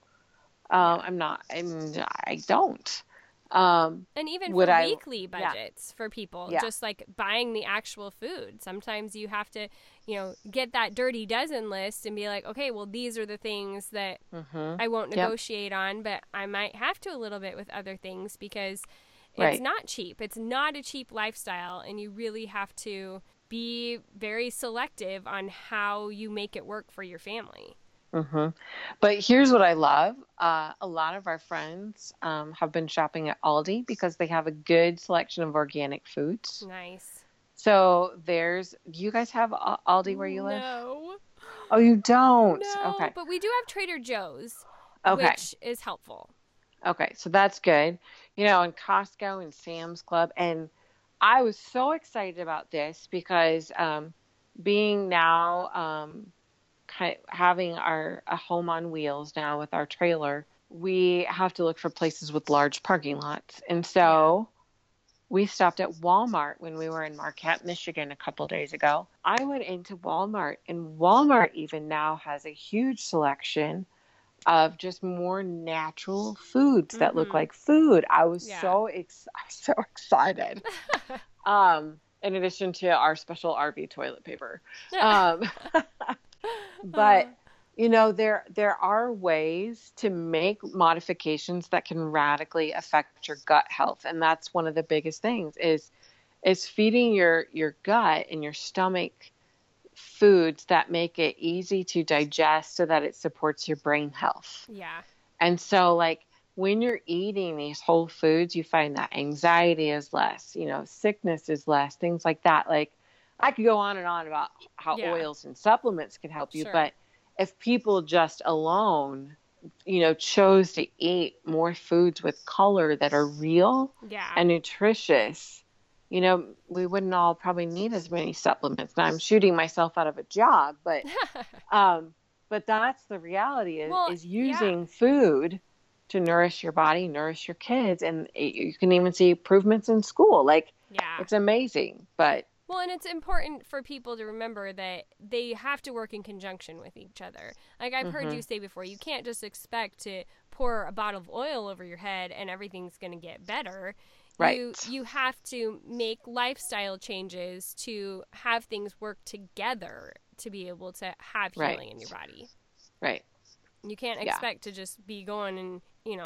S2: Um, I'm not. I'm, I don't. Um,
S1: And even
S2: Would
S1: for
S2: I-
S1: weekly
S2: yeah.
S1: budgets for people,
S2: Yeah.
S1: just like buying the actual food. Sometimes you have to, you know, get that dirty dozen list and be like, okay, well, these are the things that
S2: mhm.
S1: I won't
S2: Yep.
S1: negotiate on, but I might have to a little bit with other things because it's
S2: Right.
S1: not cheap. It's not a cheap lifestyle, and you really have to be very selective on how you make it work for your family.
S2: hmm But here's what I love. Uh, a lot of our friends um, have been shopping at Aldi because they have a good selection of organic foods.
S1: Nice.
S2: So there's, do you guys have Al- Aldi where you live?
S1: No.
S2: Oh, you don't?
S1: No,
S2: Okay.
S1: but we do have Trader Joe's,
S2: Okay.
S1: which is helpful.
S2: Okay. So that's good. You know, and Costco and Sam's Club. And I was so excited about this because um, being now um, kind having our a home on wheels now with our trailer, we have to look for places with large parking lots. And so we stopped at Walmart when we were in Marquette, Michigan a couple days ago. I went into Walmart, and Walmart even now has a huge selection of just more natural foods that look
S1: Mhm.
S2: like food. I was
S1: Yeah.
S2: so ex- I was so excited. um, in addition to our special R V toilet paper. Um, but you know, there there are ways to make modifications that can radically affect your gut health, and that's one of the biggest things is is feeding your your gut and your stomach foods that make it easy to digest so that it supports your brain health.
S1: Yeah.
S2: And so like when you're eating these whole foods, you find that anxiety is less, you know, sickness is less, things like that. Like I could go on and on about how
S1: Yeah.
S2: oils and supplements can help you,
S1: Sure.
S2: but if people just alone, you know, chose to eat more foods with color that are real
S1: Yeah.
S2: and nutritious, you know, we wouldn't all probably need as many supplements. Now I'm shooting myself out of a job, but um, but that's the reality is,
S1: Well,
S2: is
S1: yeah.
S2: using food to nourish your body, nourish your kids, and it, you can even see improvements in school. Like
S1: Yeah.
S2: it's amazing, but
S1: Well, and it's important for people to remember that they have to work in conjunction with each other. Like I've heard
S2: Mhm.
S1: you say before, you can't just expect to pour a bottle of oil over your head and everything's going to get better.
S2: Right.
S1: You you have to make lifestyle changes to have things work together to be able to have healing
S2: Right.
S1: in your body.
S2: right.
S1: You can't
S2: Yeah.
S1: expect to just be going and, you know,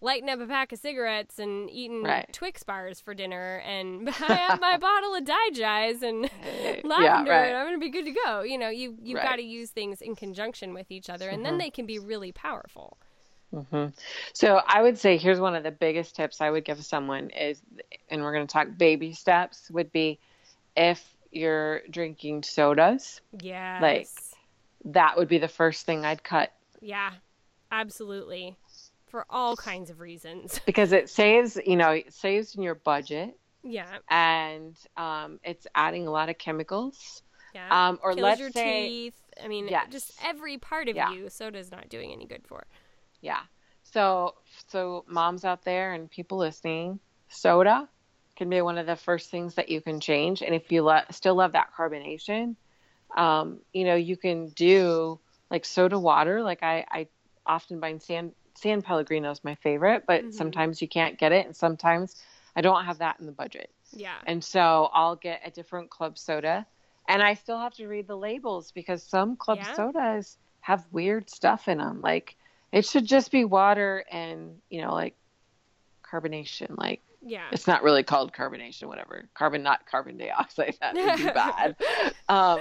S1: lighting up a pack of cigarettes and eating
S2: Right.
S1: Twix bars for dinner, and I have my bottle of Digest and lavender,
S2: Yeah, right.
S1: and I'm going to be good to go. You know, you, you've
S2: Right.
S1: got to use things in conjunction with each other, and
S2: Mm-hmm.
S1: then they can be really powerful.
S2: Mm-hmm. So I would say here's one of the biggest tips I would give someone is, and we're going to talk baby steps, would be if you're drinking sodas,
S1: Yes.
S2: like that would be the first thing I'd cut.
S1: Yeah, absolutely. For all kinds of reasons.
S2: Because it saves, you know, it saves in your budget,
S1: Yeah.
S2: and um, it's adding a lot of chemicals.
S1: Yeah.
S2: Um, or
S1: Kills
S2: let's
S1: your
S2: say,
S1: teeth. I mean,
S2: Yes.
S1: just every part of
S2: Yeah.
S1: you, soda's not doing any good for.
S2: yeah. So, so moms out there and people listening, soda can be one of the first things that you can change. And if you lo- still love that carbonation, um, you know, you can do like soda water. Like I, I often buy San, San Pellegrino is my favorite, but
S1: Mm-hmm.
S2: sometimes you can't get it. And sometimes I don't have that in the budget.
S1: Yeah.
S2: And so I'll get a different club soda, and I still have to read the labels because some club
S1: Yeah.
S2: sodas have weird stuff in them. Like it should just be water and, you know, like carbonation. Like
S1: Yeah.
S2: it's not really called carbonation, whatever. Carbon, not carbon dioxide. That would be bad. Um,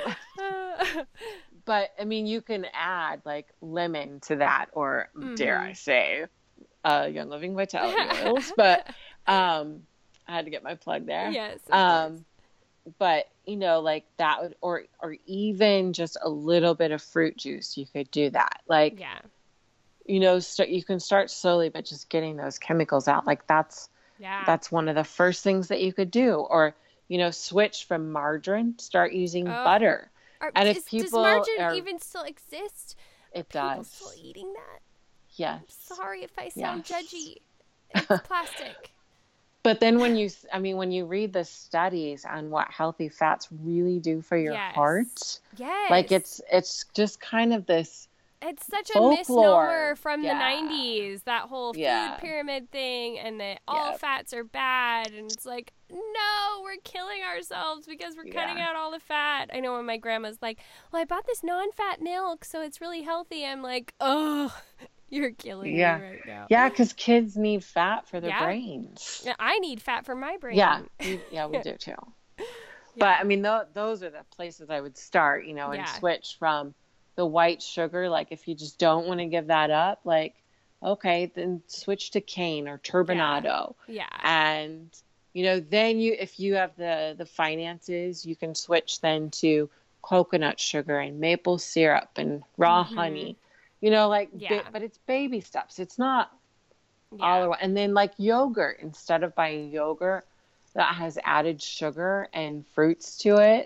S2: but I mean, you can add like lemon to that, or dare I say, uh, Young Living Vitality oils. But um, I had to get my plug there.
S1: Yes. of
S2: Um,
S1: course.
S2: but you know, like that would, or or even just a little bit of fruit juice, you could do that. Like,
S1: Yeah.
S2: you know, start, you can start slowly, but just getting those chemicals out. Like that's
S1: Yeah.
S2: that's one of the first things that you could do. Or you know, switch from margarine, start using
S1: Oh.
S2: butter.
S1: Are,
S2: and if
S1: is-
S2: people
S1: does margarine
S2: are-
S1: even still exist?
S2: It
S1: People
S2: does.
S1: still eating that?
S2: Yes.
S1: Sorry if I sound
S2: Yes.
S1: judgy. It's plastic.
S2: But then when you, I mean, when you read the studies on what healthy fats really do for your
S1: Yes.
S2: heart,
S1: Yes.
S2: like it's it's just kind of this.
S1: It's such a
S2: folklore.
S1: misnomer from
S2: Yeah.
S1: the nineties, that whole
S2: Yeah.
S1: food pyramid thing, and that all
S2: Yep.
S1: fats are bad. And it's like, no, we're killing ourselves because we're cutting
S2: Yeah.
S1: out all the fat. I know when my grandma's like, well, I bought this non-fat milk, so it's really healthy. I'm like, oh, you're killing
S2: Yeah.
S1: me right now.
S2: Yeah, because kids need fat for their
S1: Yeah.
S2: brains.
S1: Yeah, I need fat for my brain.
S2: Yeah, we, yeah, we do too. But I mean, th- those are the places I would start, you know, and
S1: Yeah.
S2: switch from the white sugar. Like if you just don't want to give that up, like, okay, then switch to cane or turbinado.
S1: Yeah.
S2: And, you know, then you, if you have the, the finances, you can switch then to coconut sugar and maple syrup and raw
S1: Mhm.
S2: honey, you know, like,
S1: Yeah.
S2: ba- but it's baby steps. It's not
S1: Yeah.
S2: all around. And then like yogurt, instead of buying yogurt that has added sugar and fruits to it,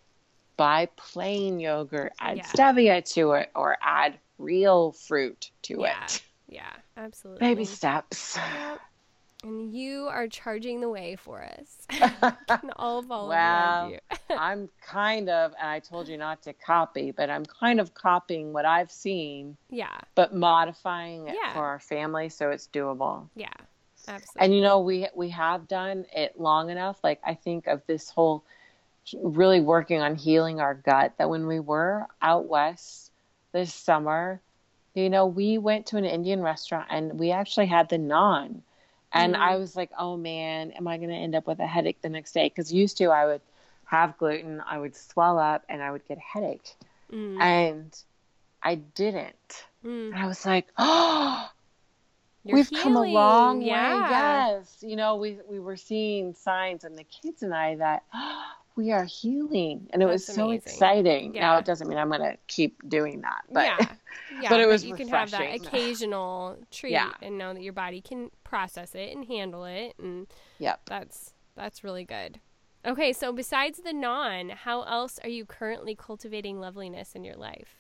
S2: buy plain yogurt, add
S1: Yeah.
S2: stevia to it, or add real fruit to
S1: Yeah.
S2: it.
S1: Yeah, absolutely.
S2: Baby steps.
S1: Yep. And you are charging the way for us. Can all follow
S2: Well,
S1: around you.
S2: I'm kind of, and I told you not to copy, but I'm kind of copying what I've seen,
S1: Yeah.
S2: but modifying it
S1: Yeah.
S2: for our family so it's doable.
S1: Yeah. Absolutely.
S2: And you know, we we have done it long enough. Like I think of this whole really working on healing our gut, that when we were out west this summer, you know, we went to an Indian restaurant and we actually had the naan. And
S1: Mhm.
S2: I was like, oh man, am I going to end up with a headache the next day? Because used to, I would have gluten, I would swell up, and I would get a headache.
S1: Mm.
S2: And I didn't.
S1: Mm.
S2: And I was like, oh,
S1: You're
S2: we've come a long
S1: healing.
S2: way.
S1: Yeah.
S2: Yes. You know, we, we were seeing signs, and the kids and I, that oh, we are healing. And it was
S1: That's
S2: so
S1: amazing.
S2: exciting. Now,
S1: Yeah.
S2: it doesn't mean I'm going to keep doing that. But
S1: yeah. Yeah.
S2: but it was
S1: you can have that
S2: refreshing.
S1: occasional treat
S2: Yeah.
S1: and know that your body can process it and handle it, and
S2: yep.
S1: that's that's really good. Okay, so besides the naan, how else are you currently cultivating loveliness in your life?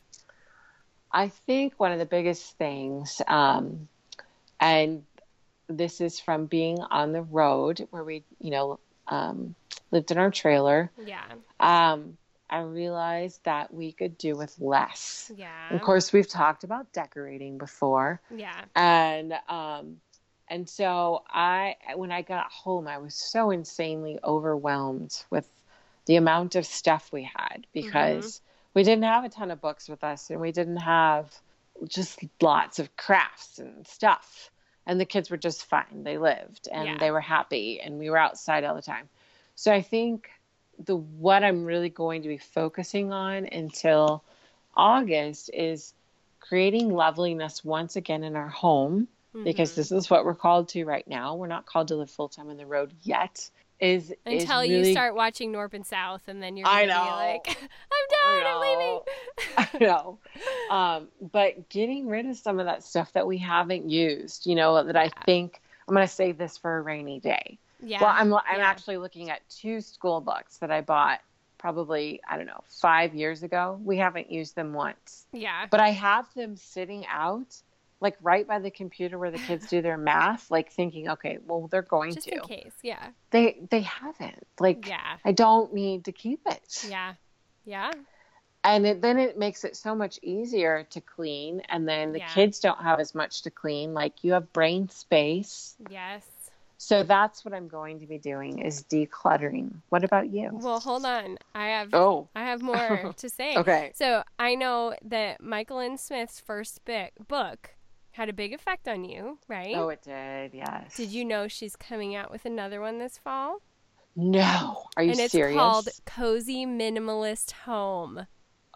S2: I think one of the biggest things, um, and this is from being on the road where we, you know, um, lived in our trailer.
S1: Yeah.
S2: Um, I realized that we could do with less.
S1: Yeah.
S2: Of course, we've talked about decorating before.
S1: Yeah.
S2: And, um, and so I, when I got home, I was so insanely overwhelmed with the amount of stuff we had, because we didn't have a ton of books with us, and we didn't have just lots of crafts and stuff. and the kids were just fine. They lived and
S1: Yeah.
S2: they were happy, and we were outside all the time. So I think the what I'm really going to be focusing on until August is creating loveliness once again in our home, because
S1: Mm-hmm.
S2: this is what we're called to right now. We're not called to live full time on the road yet. Is
S1: Until
S2: is
S1: you
S2: really,
S1: start watching North and South, and then you're
S2: I
S1: gonna be
S2: know.
S1: like, I'm done, I'm leaving.
S2: I know. Um, but getting rid of some of that stuff that we haven't used, you know, that I think I'm going to save this for a rainy day.
S1: Yeah.
S2: Well, I'm I'm
S1: yeah.
S2: actually looking at two school books that I bought probably, I don't know, five years ago. We haven't used them once.
S1: Yeah.
S2: But I have them sitting out, like right by the computer where the kids do their math, like thinking, okay, well, they're going
S1: Just
S2: to.
S1: in case. Yeah.
S2: They they haven't. Like,
S1: Yeah.
S2: I don't need to keep it.
S1: Yeah. Yeah.
S2: And it, then it makes it so much easier to clean. And then the
S1: Yeah.
S2: kids don't have as much to clean. Like, you have brain space.
S1: Yes.
S2: So that's what I'm going to be doing, is decluttering. What about you?
S1: Well, hold on. I have
S2: Oh.
S1: I have more to say.
S2: Okay.
S1: So I know that Michael and Smith's first bi- book had a big effect on you, right?
S2: Oh, it did. Yes.
S1: Did you know she's coming out with another one this fall?
S2: No. Are you
S1: and it's
S2: serious?
S1: called Cozy Minimalist Home.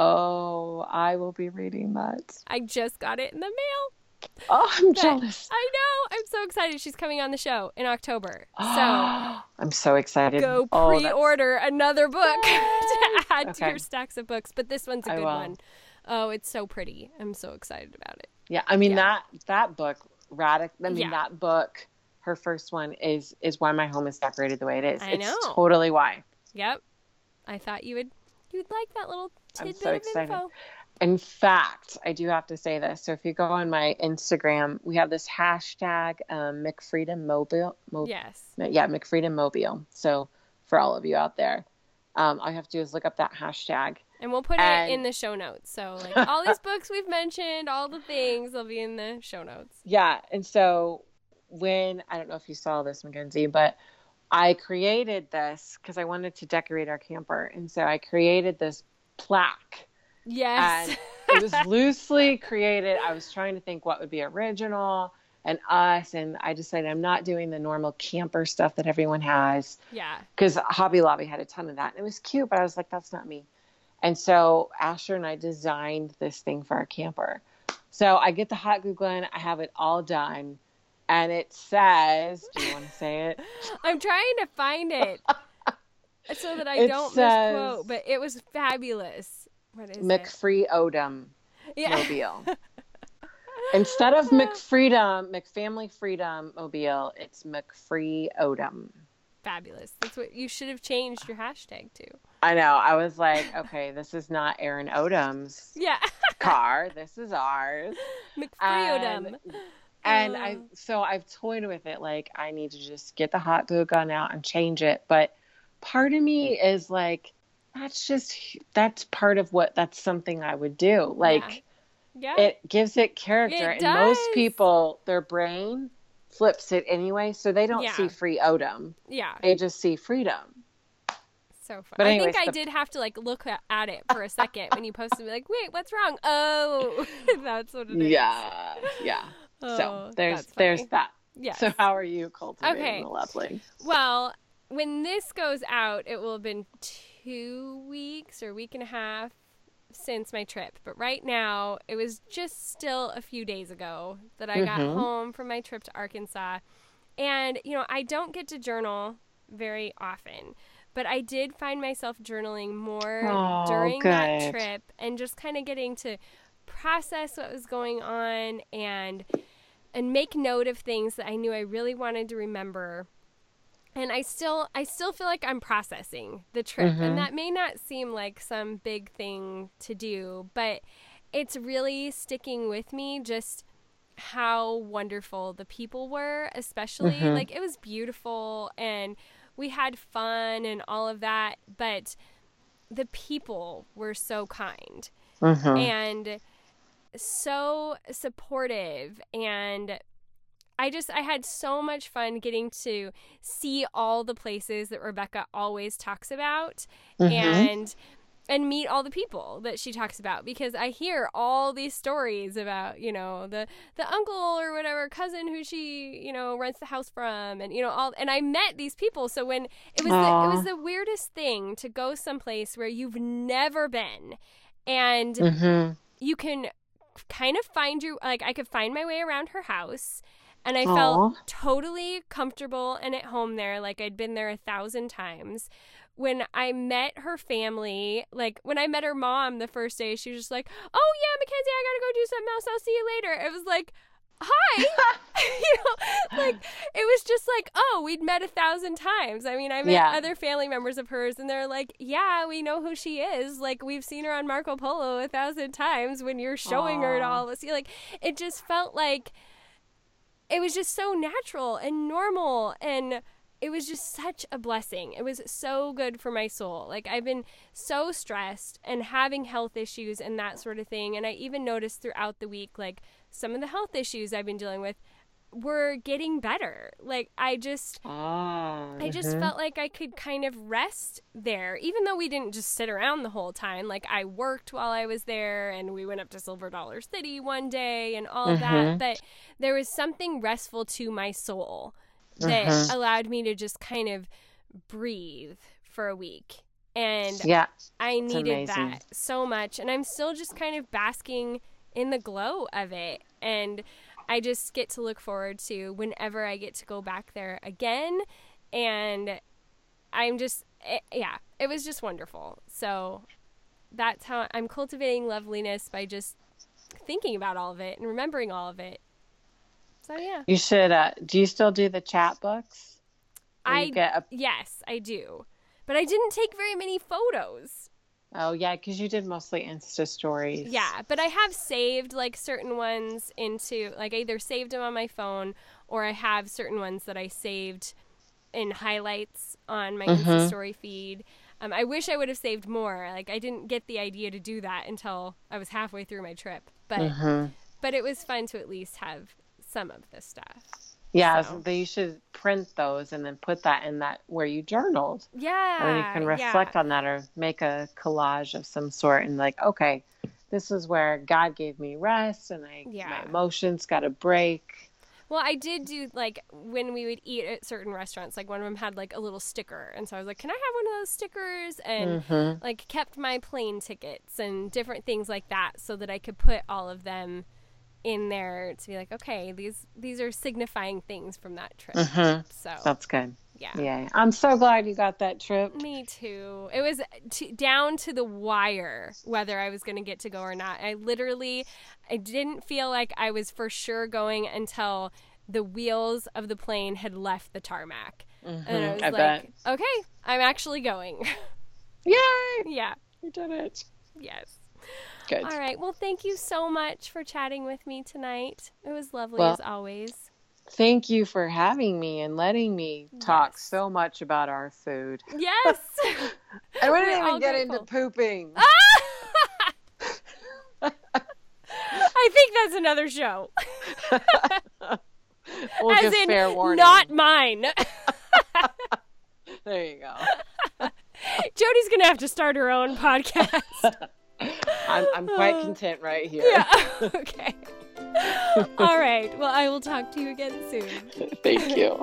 S2: Oh, I will be reading that.
S1: I just got it in the mail.
S2: Oh, I'm
S1: But
S2: jealous.
S1: I know. I'm so excited. She's coming on the show in October. So
S2: I'm so excited.
S1: go
S2: Oh, that's-
S1: pre-order another book to add to
S2: Okay.
S1: your stacks of books. But this one's a
S2: I
S1: good
S2: will.
S1: one. Oh, it's so pretty. I'm so excited about it.
S2: Yeah, I mean,
S1: Yeah.
S2: that that book, Radic. I mean,
S1: Yeah.
S2: that book, her first one, is is why my home is decorated the way it is.
S1: I
S2: it's
S1: know.
S2: totally why.
S1: Yep. I thought you would you'd like that little
S2: I'm
S1: tidbit
S2: so
S1: of
S2: excited.
S1: info.
S2: In fact, I do have to say this. So if you go on my Instagram, we have this hashtag, um, McFreedom Mobile. Mo-
S1: Yes.
S2: Yeah, McFreedom Mobile. So for all of you out there, um, all you have to do is look up that hashtag.
S1: And we'll put
S2: And-
S1: it in the show notes. So like all these books we've mentioned, all the things will be in the show notes.
S2: Yeah, and so when, I don't know if you saw this, Mackenzie, but I created this because I wanted to decorate our camper. And so I created this plaque.
S1: Yes.
S2: And it was loosely created. I was trying to think what would be original and us. And I decided I'm not doing the normal camper stuff that everyone has,
S1: yeah.
S2: because Hobby Lobby had a ton of that. And it was cute, but I was like, that's not me. And so Asher and I designed this thing for our camper. So I get the hot glue gun. I have it all done. And it says, do you want to say it?
S1: I'm trying to find it so that I
S2: It
S1: don't
S2: says-
S1: misquote, but it was fabulous. What is it?
S2: McFree Odom
S1: Yeah.
S2: Mobile. Instead of McFreedom, McFamily Freedom Mobile, it's McFree Odom.
S1: Fabulous. That's what you should have changed your hashtag to.
S2: I know. I was like, okay, this is not Aaron Odom's
S1: Yeah.
S2: car. This is ours.
S1: McFreeodom.
S2: And, and I,
S1: Oh.
S2: so I've toyed with it. Like, I need to just get the hot glue gun out and change it. But part of me is like, that's just, that's part of what, that's something I would do. Like,
S1: Yeah.
S2: it gives it character.
S1: It
S2: and most
S1: does.
S2: people, their brain flips it anyway. So they don't
S1: Yeah.
S2: see free Odom.
S1: yeah.
S2: They just see freedom.
S1: So fun.
S2: But
S1: I
S2: anyways,
S1: think I
S2: the-
S1: did have to like look a- at it for a second when you posted. Be like, wait, what's wrong? Oh, that's what it is.
S2: Yeah. Yeah.
S1: Oh,
S2: so there's,
S1: that's
S2: there's
S1: funny.
S2: that.
S1: Yes.
S2: So how are you cultivating
S1: Okay.
S2: the lovely?
S1: Well, when this goes out, it will have been two weeks or a week and a half since my trip. But right now, it was just still a few days ago that I got
S2: Mhm.
S1: home from my trip to Arkansas. And, you know, I don't get to journal very often, but I did find myself journaling more
S2: Oh,
S1: during that
S2: good.
S1: trip and just kind of getting to process what was going on and and make note of things that I knew I really wanted to remember. And I still I still feel like I'm processing the trip.
S2: Mhm.
S1: And that may not seem like some big thing to do, but it's really sticking with me just how wonderful the people were, especially
S2: Mhm.
S1: like it was beautiful and we had fun and all of that, but the people were so kind
S2: Mhm.
S1: and so supportive, and I just I had so much fun getting to see all the places that Rebecca always talks about.
S2: Mhm.
S1: And and meet all the people that she talks about, because I hear all these stories about, you know, the, the uncle or whatever cousin who she, you know, rents the house from, and, you know, all, and I met these people. So when it was, the, it was the weirdest thing to go someplace where you've never been, and
S2: mm-hmm.
S1: you can kind of find your, like, I could find my way around her house, and I
S2: Aww.
S1: felt totally comfortable and at home there, like I'd been there a thousand times. When I met her family, like when I met her mom the first day, she was just like, oh yeah, Mackenzie, I gotta go do something else. I'll see you later. It was like, hi. You know, like it was just like, oh, we'd met a thousand times. I mean, I met
S2: yeah.
S1: other family members of hers, and they're like, yeah, we know who she is. Like, we've seen her on Marco Polo a thousand times when you're showing Aww. her to all of us. Like, it just felt like it was just so natural and normal, and it was just such a blessing. It was so good for my soul. Like, I've been so stressed and having health issues and that sort of thing. And I even noticed throughout the week, like, some of the health issues I've been dealing with were getting better. Like, I just,
S2: oh,
S1: I just
S2: mm-hmm.
S1: felt like I could kind of rest there, even though we didn't just sit around the whole time. Like, I worked while I was there, and we went up to Silver Dollar City one day and all
S2: mm-hmm.
S1: that. But there was something restful to my soul that
S2: mm-hmm.
S1: allowed me to just kind of breathe for a week. And
S2: yeah,
S1: I needed that so much. And I'm still just kind of basking in the glow of it. And I just get to look forward to whenever I get to go back there again. And I'm just, it, yeah, it was just wonderful. So that's how I'm cultivating loveliness, by just thinking about all of it and remembering all of it. So, yeah.
S2: You should, uh, do you still do the chat books?
S1: I,
S2: get a...
S1: yes, I do. But I didn't take very many photos.
S2: Oh, yeah, because you did mostly Insta stories.
S1: Yeah, but I have saved, like, certain ones into, like, I either saved them on my phone, or I have certain ones that I saved in highlights on my
S2: mm-hmm.
S1: Insta story feed. Um, I wish I would have saved more. Like, I didn't get the idea to do that until I was halfway through my trip. But,
S2: mm-hmm.
S1: but it was fun to at least have some of the stuff.
S2: Yeah,
S1: so.
S2: so you should print those and then put that in that where you journaled.
S1: Yeah.
S2: And then you can reflect
S1: yeah.
S2: on that, or make a collage of some sort, and like, okay, this is where God gave me rest, and I
S1: yeah.
S2: my emotions got a break.
S1: Well, I did do, like, when we would eat at certain restaurants, like, one of them had, like, a little sticker. And so I was like, can I have one of those stickers? And,
S2: mm-hmm.
S1: like, kept my plane tickets and different things like that, so that I could put all of them in there to be like, okay, these these are signifying things from that trip.
S2: Mm-hmm.
S1: So
S2: that's good.
S1: Yeah.
S2: Yeah. I'm so glad you got that trip.
S1: Me too. It was t- down to the wire whether I was going to get to go or not. I literally, I didn't feel like I was for sure going until the wheels of the plane had left the tarmac.
S2: Mm-hmm.
S1: And I was
S2: I
S1: like,
S2: bet.
S1: okay, I'm actually going.
S2: Yay!
S1: Yeah.
S2: You did it.
S1: Yes.
S2: Good.
S1: All right. Well, thank you so much for chatting with me tonight. It was lovely
S2: well,
S1: as always.
S2: Thank you for having me and letting me talk
S1: yes.
S2: so much about our food.
S1: Yes.
S2: I wouldn't
S1: We're
S2: even get grateful. into pooping.
S1: I think that's another show.
S2: We'll
S1: As
S2: give
S1: in,
S2: fair warning.
S1: Not mine.
S2: There you go.
S1: Jody's going to have to start her own podcast.
S2: I'm, I'm quite content right here.
S1: Yeah. Okay. All right. Well, I will talk to you again soon.
S2: Thank you.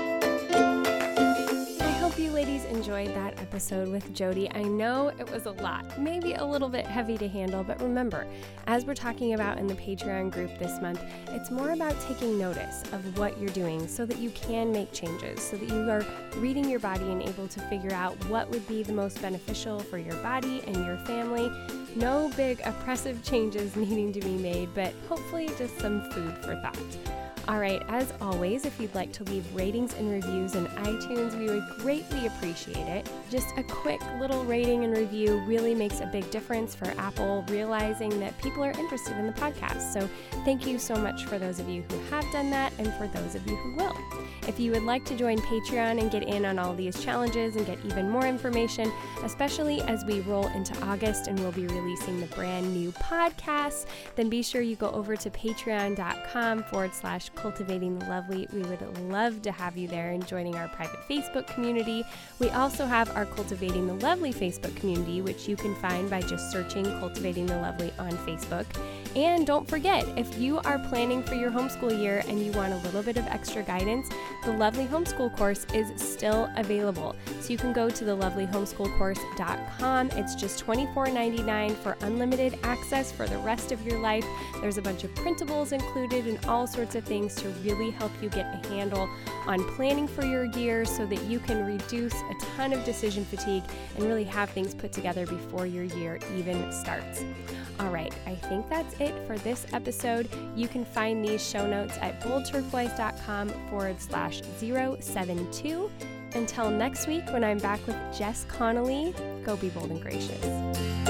S1: I hope you ladies enjoyed that episode with Jody. I know it was a lot, maybe a little bit heavy to handle, but remember, as we're talking about in the Patreon group this month, it's more about taking notice of what you're doing so that you can make changes, so that you are reading your body and able to figure out what would be the most beneficial for your body and your family. No big oppressive changes needing to be made, but hopefully just some food for thought. All right, as always, if you'd like to leave ratings and reviews in iTunes, we would greatly appreciate it. Just a quick little rating and review really makes a big difference for Apple realizing that people are interested in the podcast. So thank you so much for those of you who have done that and for those of you who will. If you would like to join Patreon and get in on all these challenges and get even more information, especially as we roll into August and we'll be releasing the brand new podcast, then be sure you go over to patreon.com forward slash cultivating the lovely. We would love to have you there and joining our private Facebook community. We also have our Cultivating the Lovely Facebook community, which you can find by just searching Cultivating the Lovely on Facebook. And don't forget, if you are planning for your homeschool year and you want a little bit of extra guidance, the Lovely Homeschool course is still available. So you can go to the lovely homeschool course dot com. It's just twenty-four ninety-nine for unlimited access for the rest of your life. There's a bunch of printables included and all sorts of things to really help you get a handle on planning for your year so that you can reduce a ton of decision fatigue and really have things put together before your year even starts. All right, I think that's it for this episode. You can find these show notes at boldturquoise.com forward slash 072. Until next week, when I'm back with Jess Connolly, go be bold and gracious.